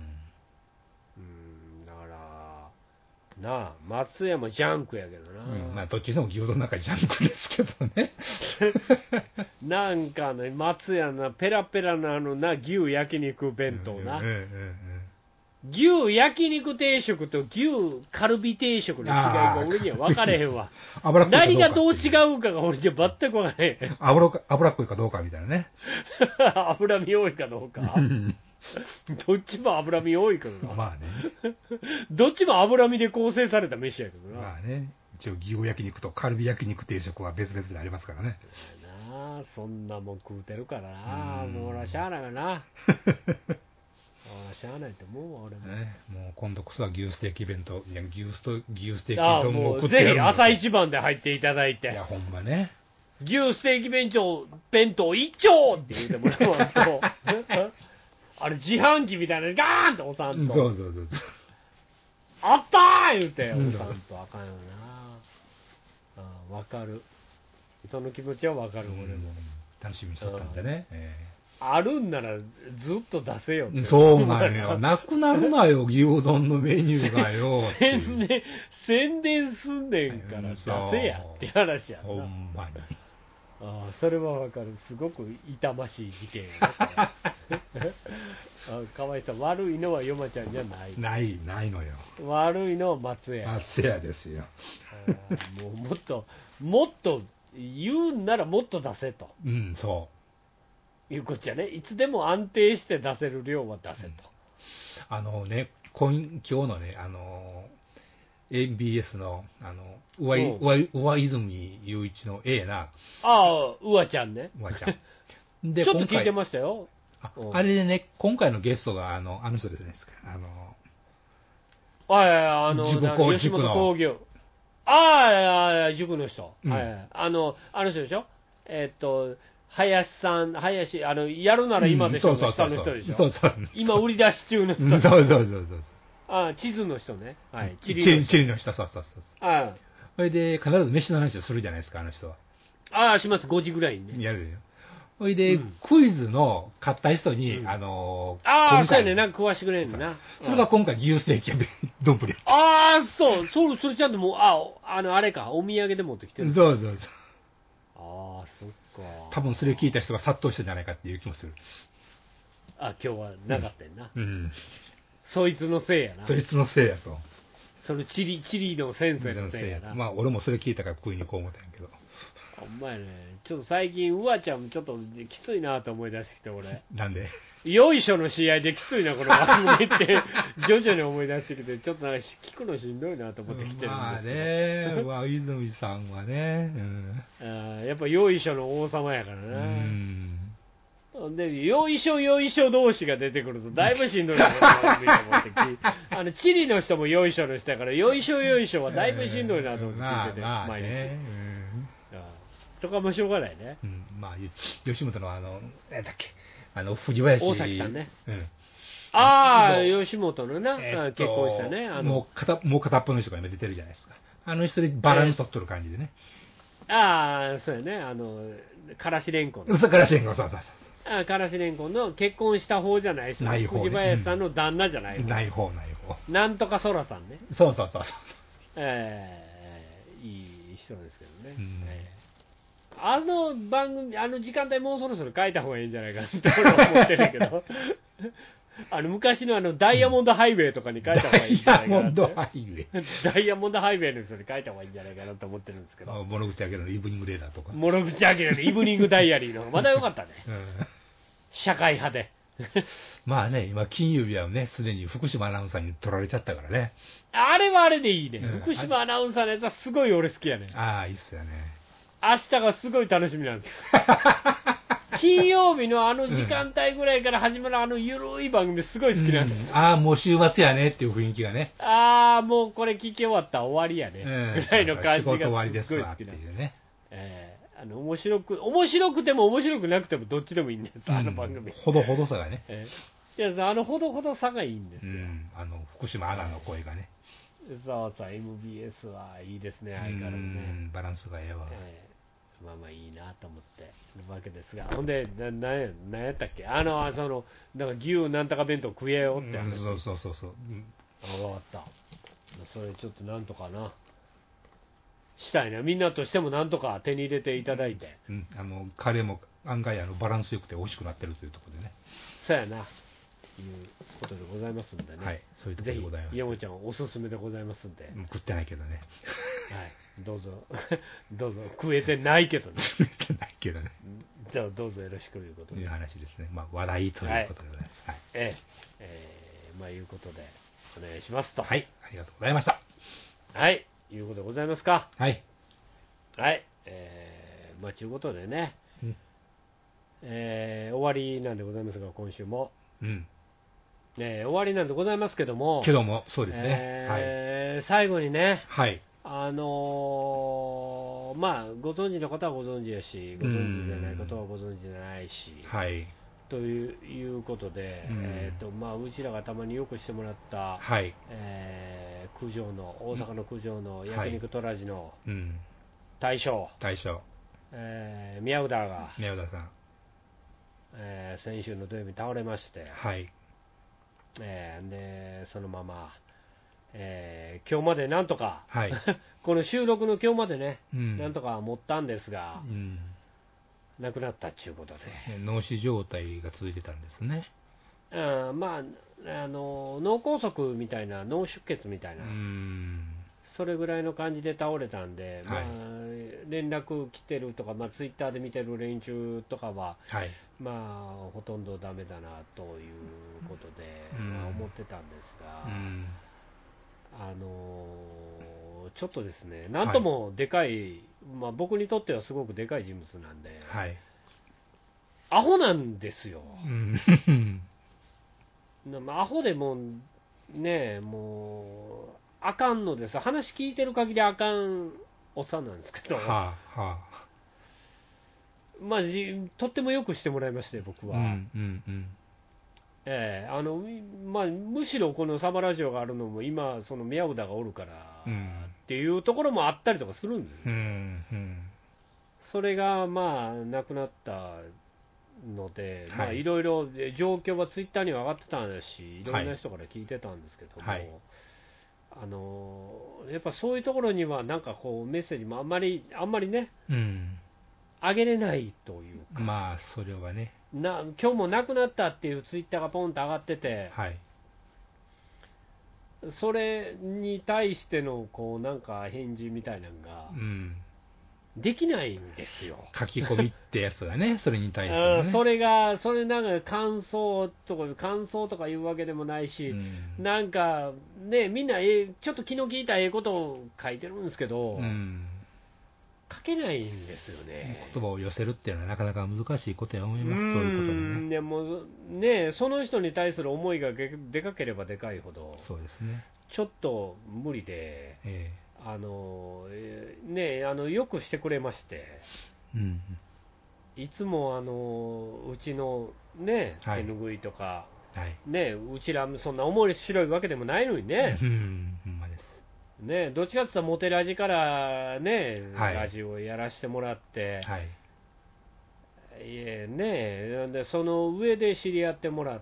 [SPEAKER 2] だから松屋もジャンクやけどな。
[SPEAKER 3] どっちでも牛丼なんかジャンクですけどね。
[SPEAKER 2] なんかね、松屋のペラペラの牛焼肉弁当な。牛焼肉定食と牛カルビ定食の違いが俺には分かれへんわ。何がどう違うかが俺には全く分かれへん。
[SPEAKER 3] 脂っこいかどうかみたいなね。
[SPEAKER 2] 脂身多いかどうか。どっちも脂身多いからな。どっちも脂身で構成された飯やけどな。
[SPEAKER 3] 一応牛焼肉とカルビ焼肉定食は別々でありますからね。
[SPEAKER 2] そんなもん食うてるからな。もう俺はしゃあないわな。しゃあないと思うわ、俺も。
[SPEAKER 3] もう今度こそは牛ステーキ弁当、牛ステーキ丼も送ってやるんだ。
[SPEAKER 2] ぜひ朝一番で入っていただいて。
[SPEAKER 3] いや、ほんまね。
[SPEAKER 2] 牛ステーキ弁当一丁って言うてもらわんと。あれ自販機みたいなのガーンって押さんと。
[SPEAKER 3] そう
[SPEAKER 2] あったー言うて押さんとあかんよな。わかる。その気持ちはわかる、俺も。
[SPEAKER 3] 楽しみにしとったんでね。
[SPEAKER 2] あるんならずっと出せよって。
[SPEAKER 3] そうなんよ。なくなるなよ、牛丼のメニューがよ。
[SPEAKER 2] 宣伝すんねんから出せやって話やな。
[SPEAKER 3] ほんまに。
[SPEAKER 2] ああ、それはわかる。すごく痛ましい事件やね。河合さん、悪いのはヨマちゃんじゃない。
[SPEAKER 3] ないのよ。
[SPEAKER 2] 悪いのは松屋。
[SPEAKER 3] 松屋ですよ。
[SPEAKER 2] もうもっと言うんならもっと出せと。
[SPEAKER 3] うん、そう。
[SPEAKER 2] いうことじゃね。いつでも安定して出せる量は出せと。
[SPEAKER 3] 今日のね、MBS の、上泉雄一のな。
[SPEAKER 2] ああ、うわちゃんね。
[SPEAKER 3] うわちゃん。で、
[SPEAKER 2] ちょっと聞いてましたよ。
[SPEAKER 3] あれでね、今回のゲストが、あの人ですね。
[SPEAKER 2] 吉本興業。ああ、塾の人。はい。あの人でしょ。林さん、やるなら今でしょ、下の人でしょ。
[SPEAKER 3] そう。
[SPEAKER 2] 今売り出し中の人。
[SPEAKER 3] そう。
[SPEAKER 2] 地図の人ね。はい。
[SPEAKER 3] 地理の人、そう。
[SPEAKER 2] そ
[SPEAKER 3] れで、必ず飯の話をするじゃないですか、あの人は。
[SPEAKER 2] します、5時ぐらいにね。
[SPEAKER 3] やるよ。それで、クイズの買った人に、
[SPEAKER 2] そうやね、なんか食わしてくれんねんな。
[SPEAKER 3] それが今回、牛ステーキ丼やった。
[SPEAKER 2] それちゃんともう、あれか、お土産で持ってきてる。
[SPEAKER 3] そう。
[SPEAKER 2] そっか。
[SPEAKER 3] 多分それ聞いた人が殺到したんじゃないかっていう気もする。
[SPEAKER 2] 今日はなかったよな。
[SPEAKER 3] そ
[SPEAKER 2] いつのせいやな。
[SPEAKER 3] そいつのせいやと。
[SPEAKER 2] そのチリの先生のせいやな。
[SPEAKER 3] まあ、俺もそれ聞いたから食いに行こう思ったんやけど。
[SPEAKER 2] ほんまやね。ちょっと最近、うわちゃんもちょっときついなと思い出してきて、俺。
[SPEAKER 3] なんで
[SPEAKER 2] よいしょの試合できついな、この番組って、徐々に思い出してきて、ちょっとなんか聞くのしんどいなと思ってきてるんですけど。
[SPEAKER 3] まあね、泉さんはね、
[SPEAKER 2] やっぱよいしょの王様やからな。で、よいしょ同士が出てくると、だいぶしんどいな、この番組と思ってチリの人もよいしょの人やから、よいしょはだいぶしんどいなと思って聞いてて、毎日。そこはもうしょうがないね。
[SPEAKER 3] まあ、吉本のなんだっけ、藤林。
[SPEAKER 2] 大崎さんね。吉本のな、結婚したね。
[SPEAKER 3] もう片っぽの人が今出てるじゃないですか。あの人でバランス取っとる感じでね。
[SPEAKER 2] そうやね。からしれんこん。
[SPEAKER 3] からしれんこん、そう。
[SPEAKER 2] からしれんこんの結婚した方じゃないし、藤林さんの旦那じゃない方。
[SPEAKER 3] ない方。
[SPEAKER 2] なんとかそらさんね。
[SPEAKER 3] そう。
[SPEAKER 2] いい人ですけどね。あの番組、時間帯もうそろそろ書いた方がいいんじゃないかって俺は思ってるけど、昔のダイヤモンドハイウェイとかに書いた方がいいんじゃないかな。ダイヤモンドハイウェイダイヤモンドハイウェイの人に書いた方がいいんじゃないかなと思ってるんですけど。
[SPEAKER 3] 諸口明のイブニングレーダーとか。
[SPEAKER 2] 諸口明のイブニングダイアリーの方がまだよかったね。社会派で。
[SPEAKER 3] まあね、今、金曜日はね、すでに福島アナウンサーに取られちゃったからね。
[SPEAKER 2] あれはあれでいいね。福島アナウンサーのやつはすごい俺好きやね。
[SPEAKER 3] いいっすよね。
[SPEAKER 2] 明日がすごい楽しみなんです。金曜日の時間帯ぐらいから始まるゆるい番組すごい好きなんです。
[SPEAKER 3] もう週末やねっていう雰囲気がね。
[SPEAKER 2] もうこれ聞き終わったら終わりやね。ぐらいの感じがすごい好きな。仕事終わりですわっていうね。面白くても面白くなくてもどっちでもいいんです、番組。
[SPEAKER 3] ほどほどさがね。
[SPEAKER 2] いや、ほどほどさがいいんですよ。
[SPEAKER 3] 福島アナの声がね。
[SPEAKER 2] そう、MBS はいいですね、相変わらずね。
[SPEAKER 3] バランスがええわ。
[SPEAKER 2] まあいいなと思ってるわけですが、ほんで、何やったっけ、なんか牛なんとか弁当食えよって話。
[SPEAKER 3] そう。
[SPEAKER 2] 分かった。それちょっとなんとかな。したいな。みんなとしてもなんとか手に入れていただいて。
[SPEAKER 3] カレーも案外バランスよくて美味しくなってるというところでね。
[SPEAKER 2] そうやな。いうことでございますんでね。
[SPEAKER 3] はい、そういうところでございます。
[SPEAKER 2] ぜひ、山ちゃんおすすめでございますんで。
[SPEAKER 3] 食ってないけどね。
[SPEAKER 2] はい。どうぞ食えてないけどね。
[SPEAKER 3] 食えてないけどね。
[SPEAKER 2] じゃあどうぞよろしくということで。
[SPEAKER 3] いう話ですね。話題ということでございます。
[SPEAKER 2] はい。いうことでお願いしますと。
[SPEAKER 3] はい。ありがとうございました。
[SPEAKER 2] はい。いうことでございますか。
[SPEAKER 3] はい。
[SPEAKER 2] はい。ということでね。終わりなんでございますが、今週も。終わりなんでございますけども。
[SPEAKER 3] そうですね。
[SPEAKER 2] 最後にね。
[SPEAKER 3] はい。
[SPEAKER 2] ご存知の方はご存知やし、ご存知じゃない方はご存知じゃないし、ということで、うちらがたまによくしてもらった、大阪の九条の焼肉トラジの大将、宮浦さん、 先週の土曜日に倒れまして、
[SPEAKER 3] はい。
[SPEAKER 2] でそのまま、今日までなんとか、
[SPEAKER 3] はい。
[SPEAKER 2] この収録の今日までね、
[SPEAKER 3] うん
[SPEAKER 2] なんとか持ったんですが、
[SPEAKER 3] うん。
[SPEAKER 2] 亡くなったっていうことで、
[SPEAKER 3] 脳死状態が続いてたんですね。
[SPEAKER 2] まあ、脳梗塞みたいな、脳出血みたいな、それぐらいの感じで倒れたんで、
[SPEAKER 3] はい、
[SPEAKER 2] 連絡来てるとか、ツイッターで見てる連中とかは、
[SPEAKER 3] はい、
[SPEAKER 2] ほとんどダメだなということで、思ってたんですが、ちょっとですね、なんともでかい、僕にとってはすごくでかい人物なんで、
[SPEAKER 3] はい、
[SPEAKER 2] アホなんですよ。アホでもね、もうあかんのです。話聞いてる限りあかんおっさんなんですけど、とってもよくしてもらいまして、僕は。むしろこのサバラジオがあるのも今、その宮宇田がおるからっていうところもあったりとかするんですよ。それがなくなったので、いろいろ状況はツイッターには上がってたし、いろんな人から聞いてたんですけども、やっぱそういうところにはなんかこうメッセージもあんまりね、上げれないというか、
[SPEAKER 3] それはね、
[SPEAKER 2] 今日も亡くなったっていうツイッターがポンと上がってて、それに対してのこうなんか返事みたいなのが、できないんですよ。
[SPEAKER 3] 書き込みってやつがね、それに対して、ね、
[SPEAKER 2] それなんか感想とか言うわけでもないし、なんかね、みんなちょっと気の利いたことを書いてるんですけど、書けないんですよね。
[SPEAKER 3] 言葉を寄せるっていうのはなかなか難しいことや思います、そういうことにね。
[SPEAKER 2] でもね、その人に対する思いがでかければでかいほど、
[SPEAKER 3] そうですね、
[SPEAKER 2] ちょっと無理で、よくしてくれまして、いつもうちの、ね、手ぬぐいとか、うちらそんな面白いわけでもないのにね、どっちかって言ったらモテラジからね、ラジオをやらせてもらって、でその上で知り合ってもらって、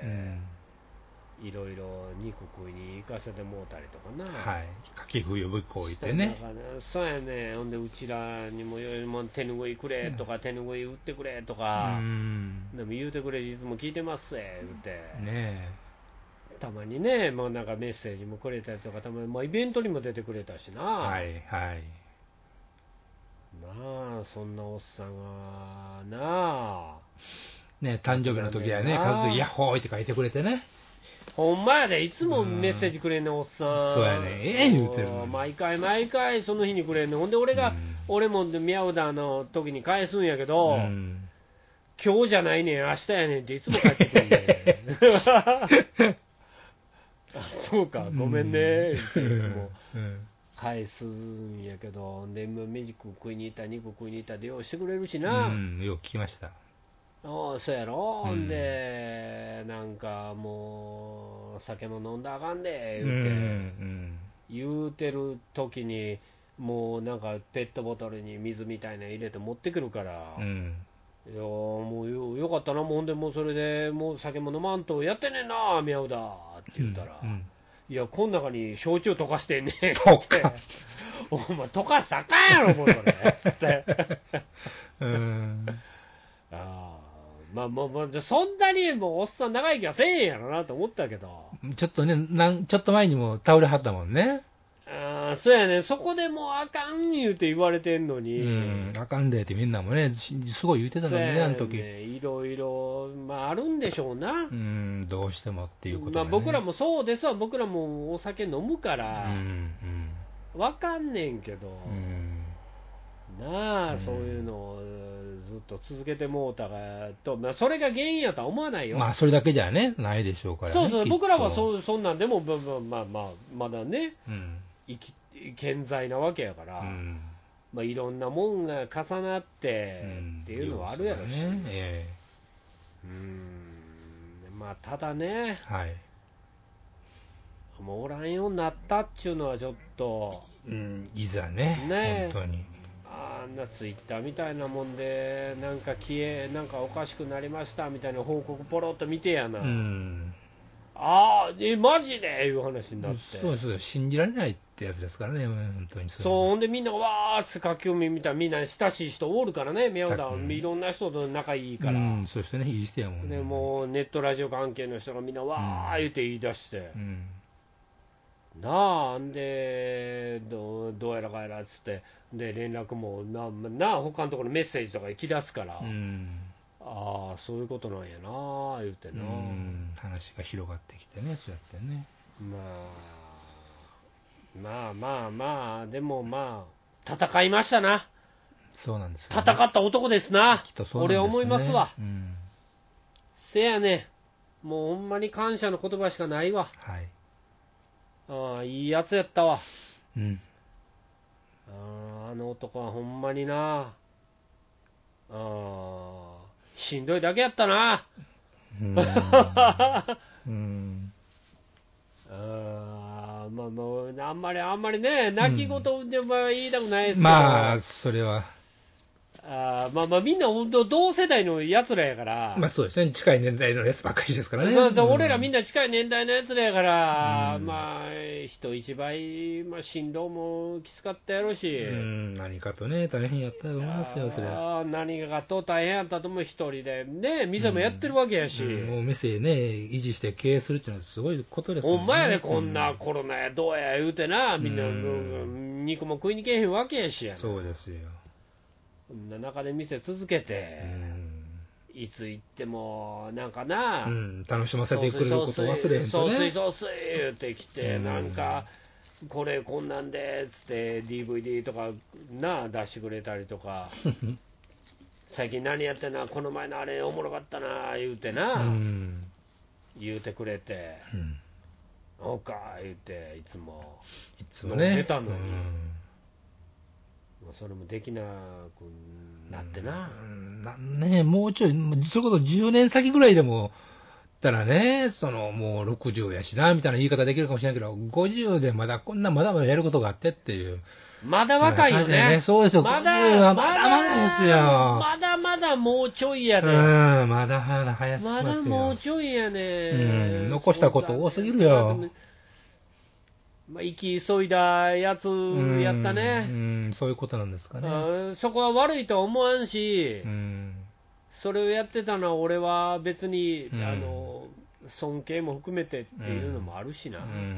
[SPEAKER 2] いろいろ肉食いに行かせてもうたりとかな、
[SPEAKER 3] 柿冬ぶっこいてね、
[SPEAKER 2] そうやね、ほんでうちらにも手ぬぐいくれとか、手ぬぐい売ってくれとか、でも言うてくれ、いつも聞いてます言うて、たまにね、なんかメッセージもくれたりとか、たまにイベントにも出てくれたしな、そんなおっさんが
[SPEAKER 3] 誕生日の時はね、家族ヤッホーって書いてくれてね。
[SPEAKER 2] ほんまやで、いつもメッセージくれんねん、おっさん。
[SPEAKER 3] そうやね、言うてる。
[SPEAKER 2] 毎回その日にくれんねん。ほんで俺も宮宇田の時に返すんやけど、今日じゃないねん、明日やねんっていつも返ってくんねん。そうか、ごめんねっていつも返すんやけど、で肉食いに行った肉食いに行ったでようしてくれるしな。
[SPEAKER 3] よく聞きました。
[SPEAKER 2] そうやろ、ほんでなんかもう酒も飲んだらあかんで言うてる時に、もうなんかペットボトルに水みたいなの入れて持ってくるから、いやもうよかったな、ほんでもうそれでもう酒も飲まんとやってんねんな、宮宇田って言ったら、いやこの中に焼酎溶かしてんねんって、お前溶かしたらあかんやろもうそれそんなにもうおっさん長生きはせえへんやろなと思ったけど、
[SPEAKER 3] ちょっとね、ちょっと前にも倒れはったもんね。
[SPEAKER 2] そうやね、そこでもうあかん言うて言われてんのに、
[SPEAKER 3] あかんでってみんなもね、すごい言うてたのにね、あの時。
[SPEAKER 2] いろいろ、あるんでしょうな。
[SPEAKER 3] どうしてもっていうことがね。
[SPEAKER 2] 僕らもそうですわ、僕らもお酒飲むから、わかんねんけど、そういうのをずっと続けてもうたと、それが原因やとは思わないよ。
[SPEAKER 3] それだけじゃね、ないでしょうからね。
[SPEAKER 2] そう、僕らはそんなんでも、まだね、健在なわけやから、いろんなもんが重なってっていうのはあるやろし、ただね、もうおらんようになったっちゅうのはちょっと、
[SPEAKER 3] いざね、本当に。
[SPEAKER 2] あんなツイッターみたいなもんでなんかなんかおかしくなりましたみたいな報告ポロッと見てやな、ああマジでいう話になって、
[SPEAKER 3] そう信じられないってやつですからね、本当に。
[SPEAKER 2] そうほんでみんながわーって書き込み見たらみんな親しい人おるからね、宮田いろんな人と仲いいから、
[SPEAKER 3] そうですね、いい人やもんね。
[SPEAKER 2] でもうネットラジオ関係の人がみんなわー言って言い出して、なんでどうやらかやらっつって、で連絡も他のところメッセージとか行き出すから、ああそういうことなんやな言うてな、
[SPEAKER 3] 話が広がってきてね、そうやってね。
[SPEAKER 2] まあでも戦いましたな。
[SPEAKER 3] そうなんですよ、
[SPEAKER 2] ね、戦った男ですな、俺は思いますわ。せやね、もうほんまに感謝の言葉しかないわ。いいやつやったわ。あの男はほんまにな、しんどいだけやったな。あんまりね、泣き言では言いたくないですけど、
[SPEAKER 3] それは
[SPEAKER 2] みんな同世代のやつらやから、
[SPEAKER 3] そうですね、近い年代のやつばっかりですからね。
[SPEAKER 2] 俺らみんな近い年代のやつらやから、人一倍、振動もきつかったやろし、
[SPEAKER 3] 何かとね、大変やったと思いますよ、それは。
[SPEAKER 2] 何かと大変やったと思う、一人でね、店もやってるわけやし、
[SPEAKER 3] もう店ね、維持して経営するっていうのはすごいことですよね。
[SPEAKER 2] ほんまやね、こんなコロナやどうや言うてな、みんな肉も食いにけへんわけやしやな。
[SPEAKER 3] そうですよ。
[SPEAKER 2] こんな中で店続けて、いつ行ってもなんかな、
[SPEAKER 3] 楽しませてくれることを忘れへんとね、
[SPEAKER 2] そう言ってきて、なんかこれこんなんでっつって DVD とかな出してくれたりとか最近何やってんな、この前のあれおもろかったな言うてな、言うてくれて、そうか言うていつも
[SPEAKER 3] ね
[SPEAKER 2] 出たのに、それもできなくなってな、
[SPEAKER 3] もうちょい、それこそ10年先ぐらいでもたらね、もう60やしなみたいな言い方できるかもしれないけど、50でまだこんなまだまだやることがあってっていう、
[SPEAKER 2] まだ若いよね。
[SPEAKER 3] そうですよ、
[SPEAKER 2] まだ
[SPEAKER 3] ですよ。
[SPEAKER 2] まだもうちょいやで。
[SPEAKER 3] まだまだ早すぎますよ。
[SPEAKER 2] まだもうちょいやね。
[SPEAKER 3] 残したこと多すぎるよ。
[SPEAKER 2] 生き急いだやつやったね。
[SPEAKER 3] そういうことなんですかね。
[SPEAKER 2] そこは悪いとは思わんし、それをやってたのは俺は別に、尊敬も含めてっていうのもあるしな。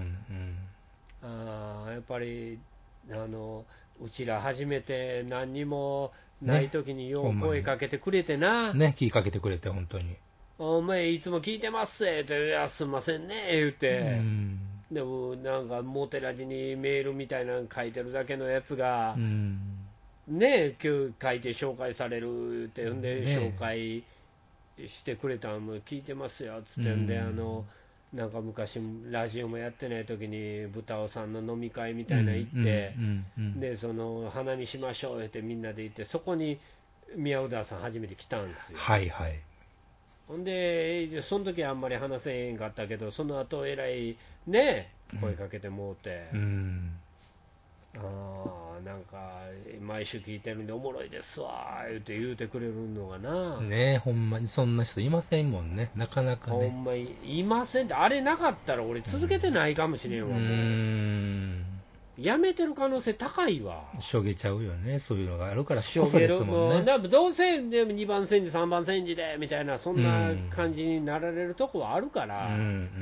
[SPEAKER 2] やっぱりうちら初めて何にもない時によう声かけてくれてな、
[SPEAKER 3] 気かけてくれて、本当に
[SPEAKER 2] お前いつも聞いてますって、いやすんませんね言うて、でもなんかモテラジにメールみたいなの書いてるだけのやつが、ね、今日書いて紹介されるって、んで紹介してくれたのも聞いてますよっつってんで、なんか昔ラジオもやってない時に豚尾さんの飲み会みたいな行って、で花見しましょうってみんなで行って、そこに宮宇田さん初めて来たんですよ。ほんでその時はあんまり話せへんかったけど、その後えらいね声かけてもうて、なんか毎週聞いてるんでおもろいですわ言うてくれるのがな、
[SPEAKER 3] ほんまにそんな人いませんもんね、なかなかね。
[SPEAKER 2] ほんまにいませんって、あれなかったら俺続けてないかもしれんわ、もうやめてる可能性高いわ。
[SPEAKER 3] しょげちゃうよね、そういうのがあるから
[SPEAKER 2] しょげるもんね。どうせで2番煎じ3番煎じでみたいな、そんな感じになられるとこはあるから、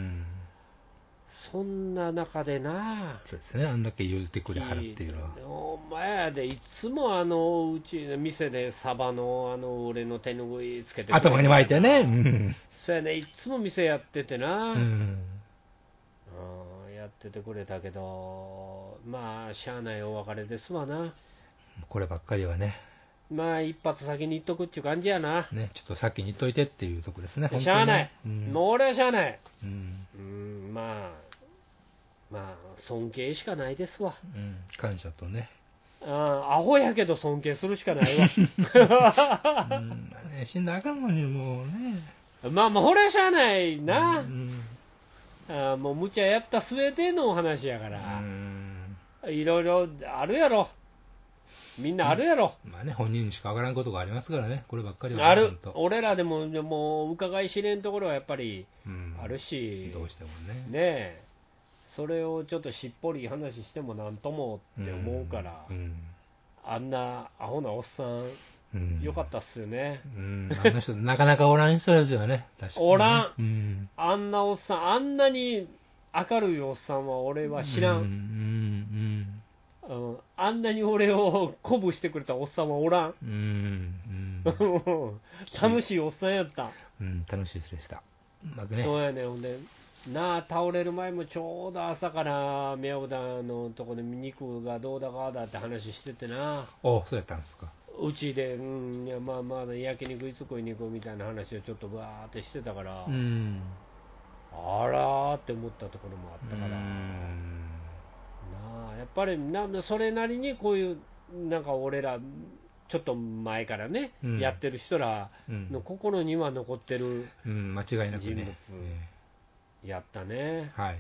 [SPEAKER 2] そんな中でな、
[SPEAKER 3] そうですね、あんだけ言うてくれはるっていうのは。
[SPEAKER 2] お前でいつもうちの店でサバの俺の手ぬぐいつけて
[SPEAKER 3] 頭に巻いてね、
[SPEAKER 2] そうやね、いつも店やっててな、やっててくれたけど、しゃあないお別れですわな。
[SPEAKER 3] こればっかりはね、
[SPEAKER 2] 一発先に言っとくっちゅう感じやな。
[SPEAKER 3] ちょっと先に言っといてっていうとこですね。
[SPEAKER 2] しゃあない、もう俺はしゃあない。尊敬しかないですわ。
[SPEAKER 3] 感謝とね。
[SPEAKER 2] アホやけど尊敬するしかないわ。
[SPEAKER 3] 死んだらあかんのにもうね。
[SPEAKER 2] これはしゃあないな。もう無茶やった末でのお話やから。いろいろあるやろ。 みんなあるやろ、
[SPEAKER 3] まあね、本人にしか分からんことがありますからね、こればっかりは、
[SPEAKER 2] ある、俺らでも伺い知れんところはやっぱりあるし、
[SPEAKER 3] どうしてもね、
[SPEAKER 2] ねそれをちょっとしっぽり話してもなんともって思うから、あんなアホなおっさん、よかったっすよね。
[SPEAKER 3] あの人、なかなかおらん人ですよね、確かにね。
[SPEAKER 2] おらん、あんなおっさん、あんなに明るいおっさんは俺は知らん。あんなに俺を鼓舞してくれたおっさんはおらん。楽しいおっさんやった。
[SPEAKER 3] 楽しい人でした。
[SPEAKER 2] そうやね。ほんで倒れる前もちょうど朝から宮尾田のとこで肉がどうだかだって話しててな。
[SPEAKER 3] そうやったんですか。
[SPEAKER 2] うちで、いやまあ焼肉いつ食いに行くみたいな話をちょっとバーってしてたから、あらーって思ったところもあったから、やっぱりそれなりにこういうなんか俺らちょっと前からね、やってる人らの心には残ってる
[SPEAKER 3] 間違いなく
[SPEAKER 2] 人物やったね。
[SPEAKER 3] はい。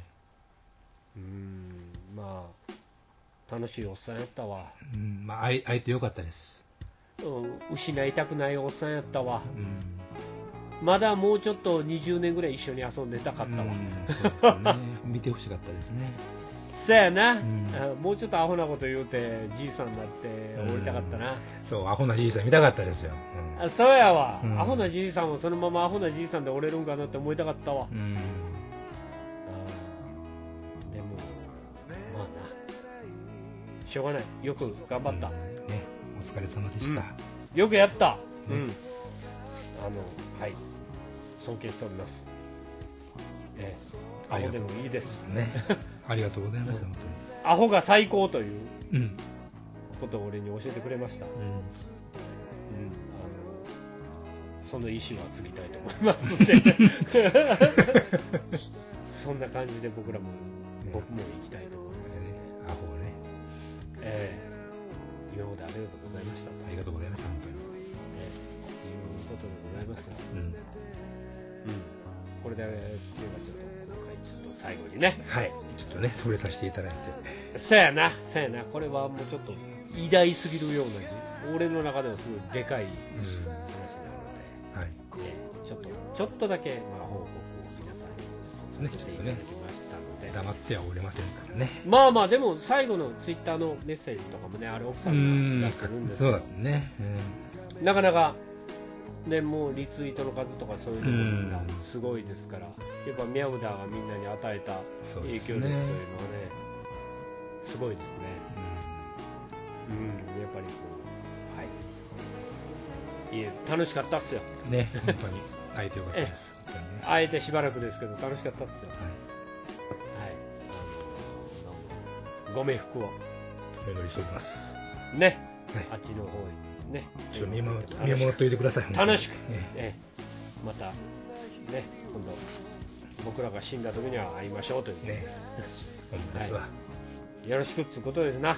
[SPEAKER 2] まあ楽しいおっさんやったわ。
[SPEAKER 3] 会えてよかったです。
[SPEAKER 2] 失いたくないおっさんやったわ。まだもうちょっと20年ぐらい一緒に遊んでたかったわ。
[SPEAKER 3] そうですね。見てほしかったですね。
[SPEAKER 2] そうやな、もうちょっとアホなこと言うてじいさんになって降りたかったな。
[SPEAKER 3] そう、アホなじいさん見たかったですよ。
[SPEAKER 2] そうやわ、アホなじいさんもそのままアホなじいさんで折れるんかなって思いたかったわ。でもまあな、しょうがない、よく頑張った、
[SPEAKER 3] ね、お疲れ様でした、
[SPEAKER 2] よくやった、はい、尊敬しております。アホでもいいです
[SPEAKER 3] ね。ありがとうございました。本当に
[SPEAKER 2] アホが最高ということを俺に教えてくれました。その意思は継ぎたいと思いますのでそんな感じで僕も行きたいと思いますね。
[SPEAKER 3] アホね。
[SPEAKER 2] 今までありがとうございました。
[SPEAKER 3] ありがとうございました。本当に。
[SPEAKER 2] いうことでございます。これで今日はちょっと今回ちょっと最後にね、
[SPEAKER 3] ちょっとねそれさせていただいて、
[SPEAKER 2] そうやな、これはもうちょっと偉大すぎるような、俺の中ではすごいでかい話なので、ちょっとだけ報告を皆さんにさせていただきましたので、
[SPEAKER 3] 黙ってはおれませんからね。
[SPEAKER 2] まあでも最後のツイッターのメッセージとかもね、あれ奥さんが出してるんですけど、
[SPEAKER 3] そうだね、
[SPEAKER 2] なかなかね、もうリツイートの数とかそういうのもみんなすごいですから、やっぱミャウダーがみんなに与えた影響力というのはね、すごいですね。やっぱり楽しかったっすよ
[SPEAKER 3] ね。本当に会えてよかったです。
[SPEAKER 2] 会えてしばらくですけど楽しかったっすよ。ご冥福を
[SPEAKER 3] お祈りしております
[SPEAKER 2] ね。あっちの方にね、
[SPEAKER 3] 見守っておいてください。
[SPEAKER 2] 楽しく、またね、今度僕らが死んだ時には会いましょうというね、よろしくってことですな。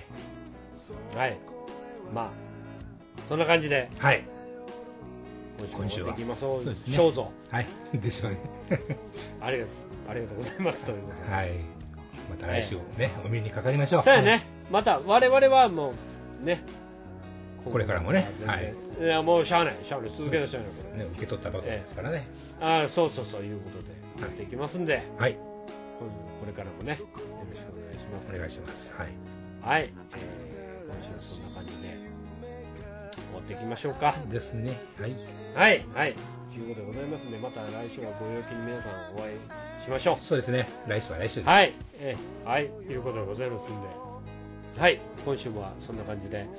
[SPEAKER 2] まあそんな感じで、今週は終わっていきましょう。肖像
[SPEAKER 3] ですよね。
[SPEAKER 2] ありがとうございますということで、
[SPEAKER 3] また来週ね、お耳にかかりましょう。
[SPEAKER 2] そうやね。また我々はもうね、
[SPEAKER 3] これからもね、
[SPEAKER 2] いやもうしゃあない続けなしゃあないこれ、
[SPEAKER 3] 受け取ったばかりですからね。
[SPEAKER 2] そういうことでやっていきますんで、これからもねよろしくお願いします。
[SPEAKER 3] お願いします。
[SPEAKER 2] 今週はそんな感じで終わっていきましょうか。
[SPEAKER 3] ですね。という
[SPEAKER 2] ことでございますので、また来週はご陽気に皆さんお会いしましょう。
[SPEAKER 3] そうですね。来週は来週です。
[SPEAKER 2] ということでございますんで、今週はそんな感じで、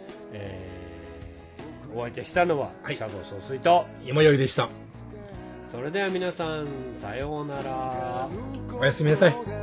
[SPEAKER 2] お相手したのはシャドウ総帥と
[SPEAKER 3] 山よいでした。
[SPEAKER 2] それでは皆さんさようなら。
[SPEAKER 3] おやすみなさい。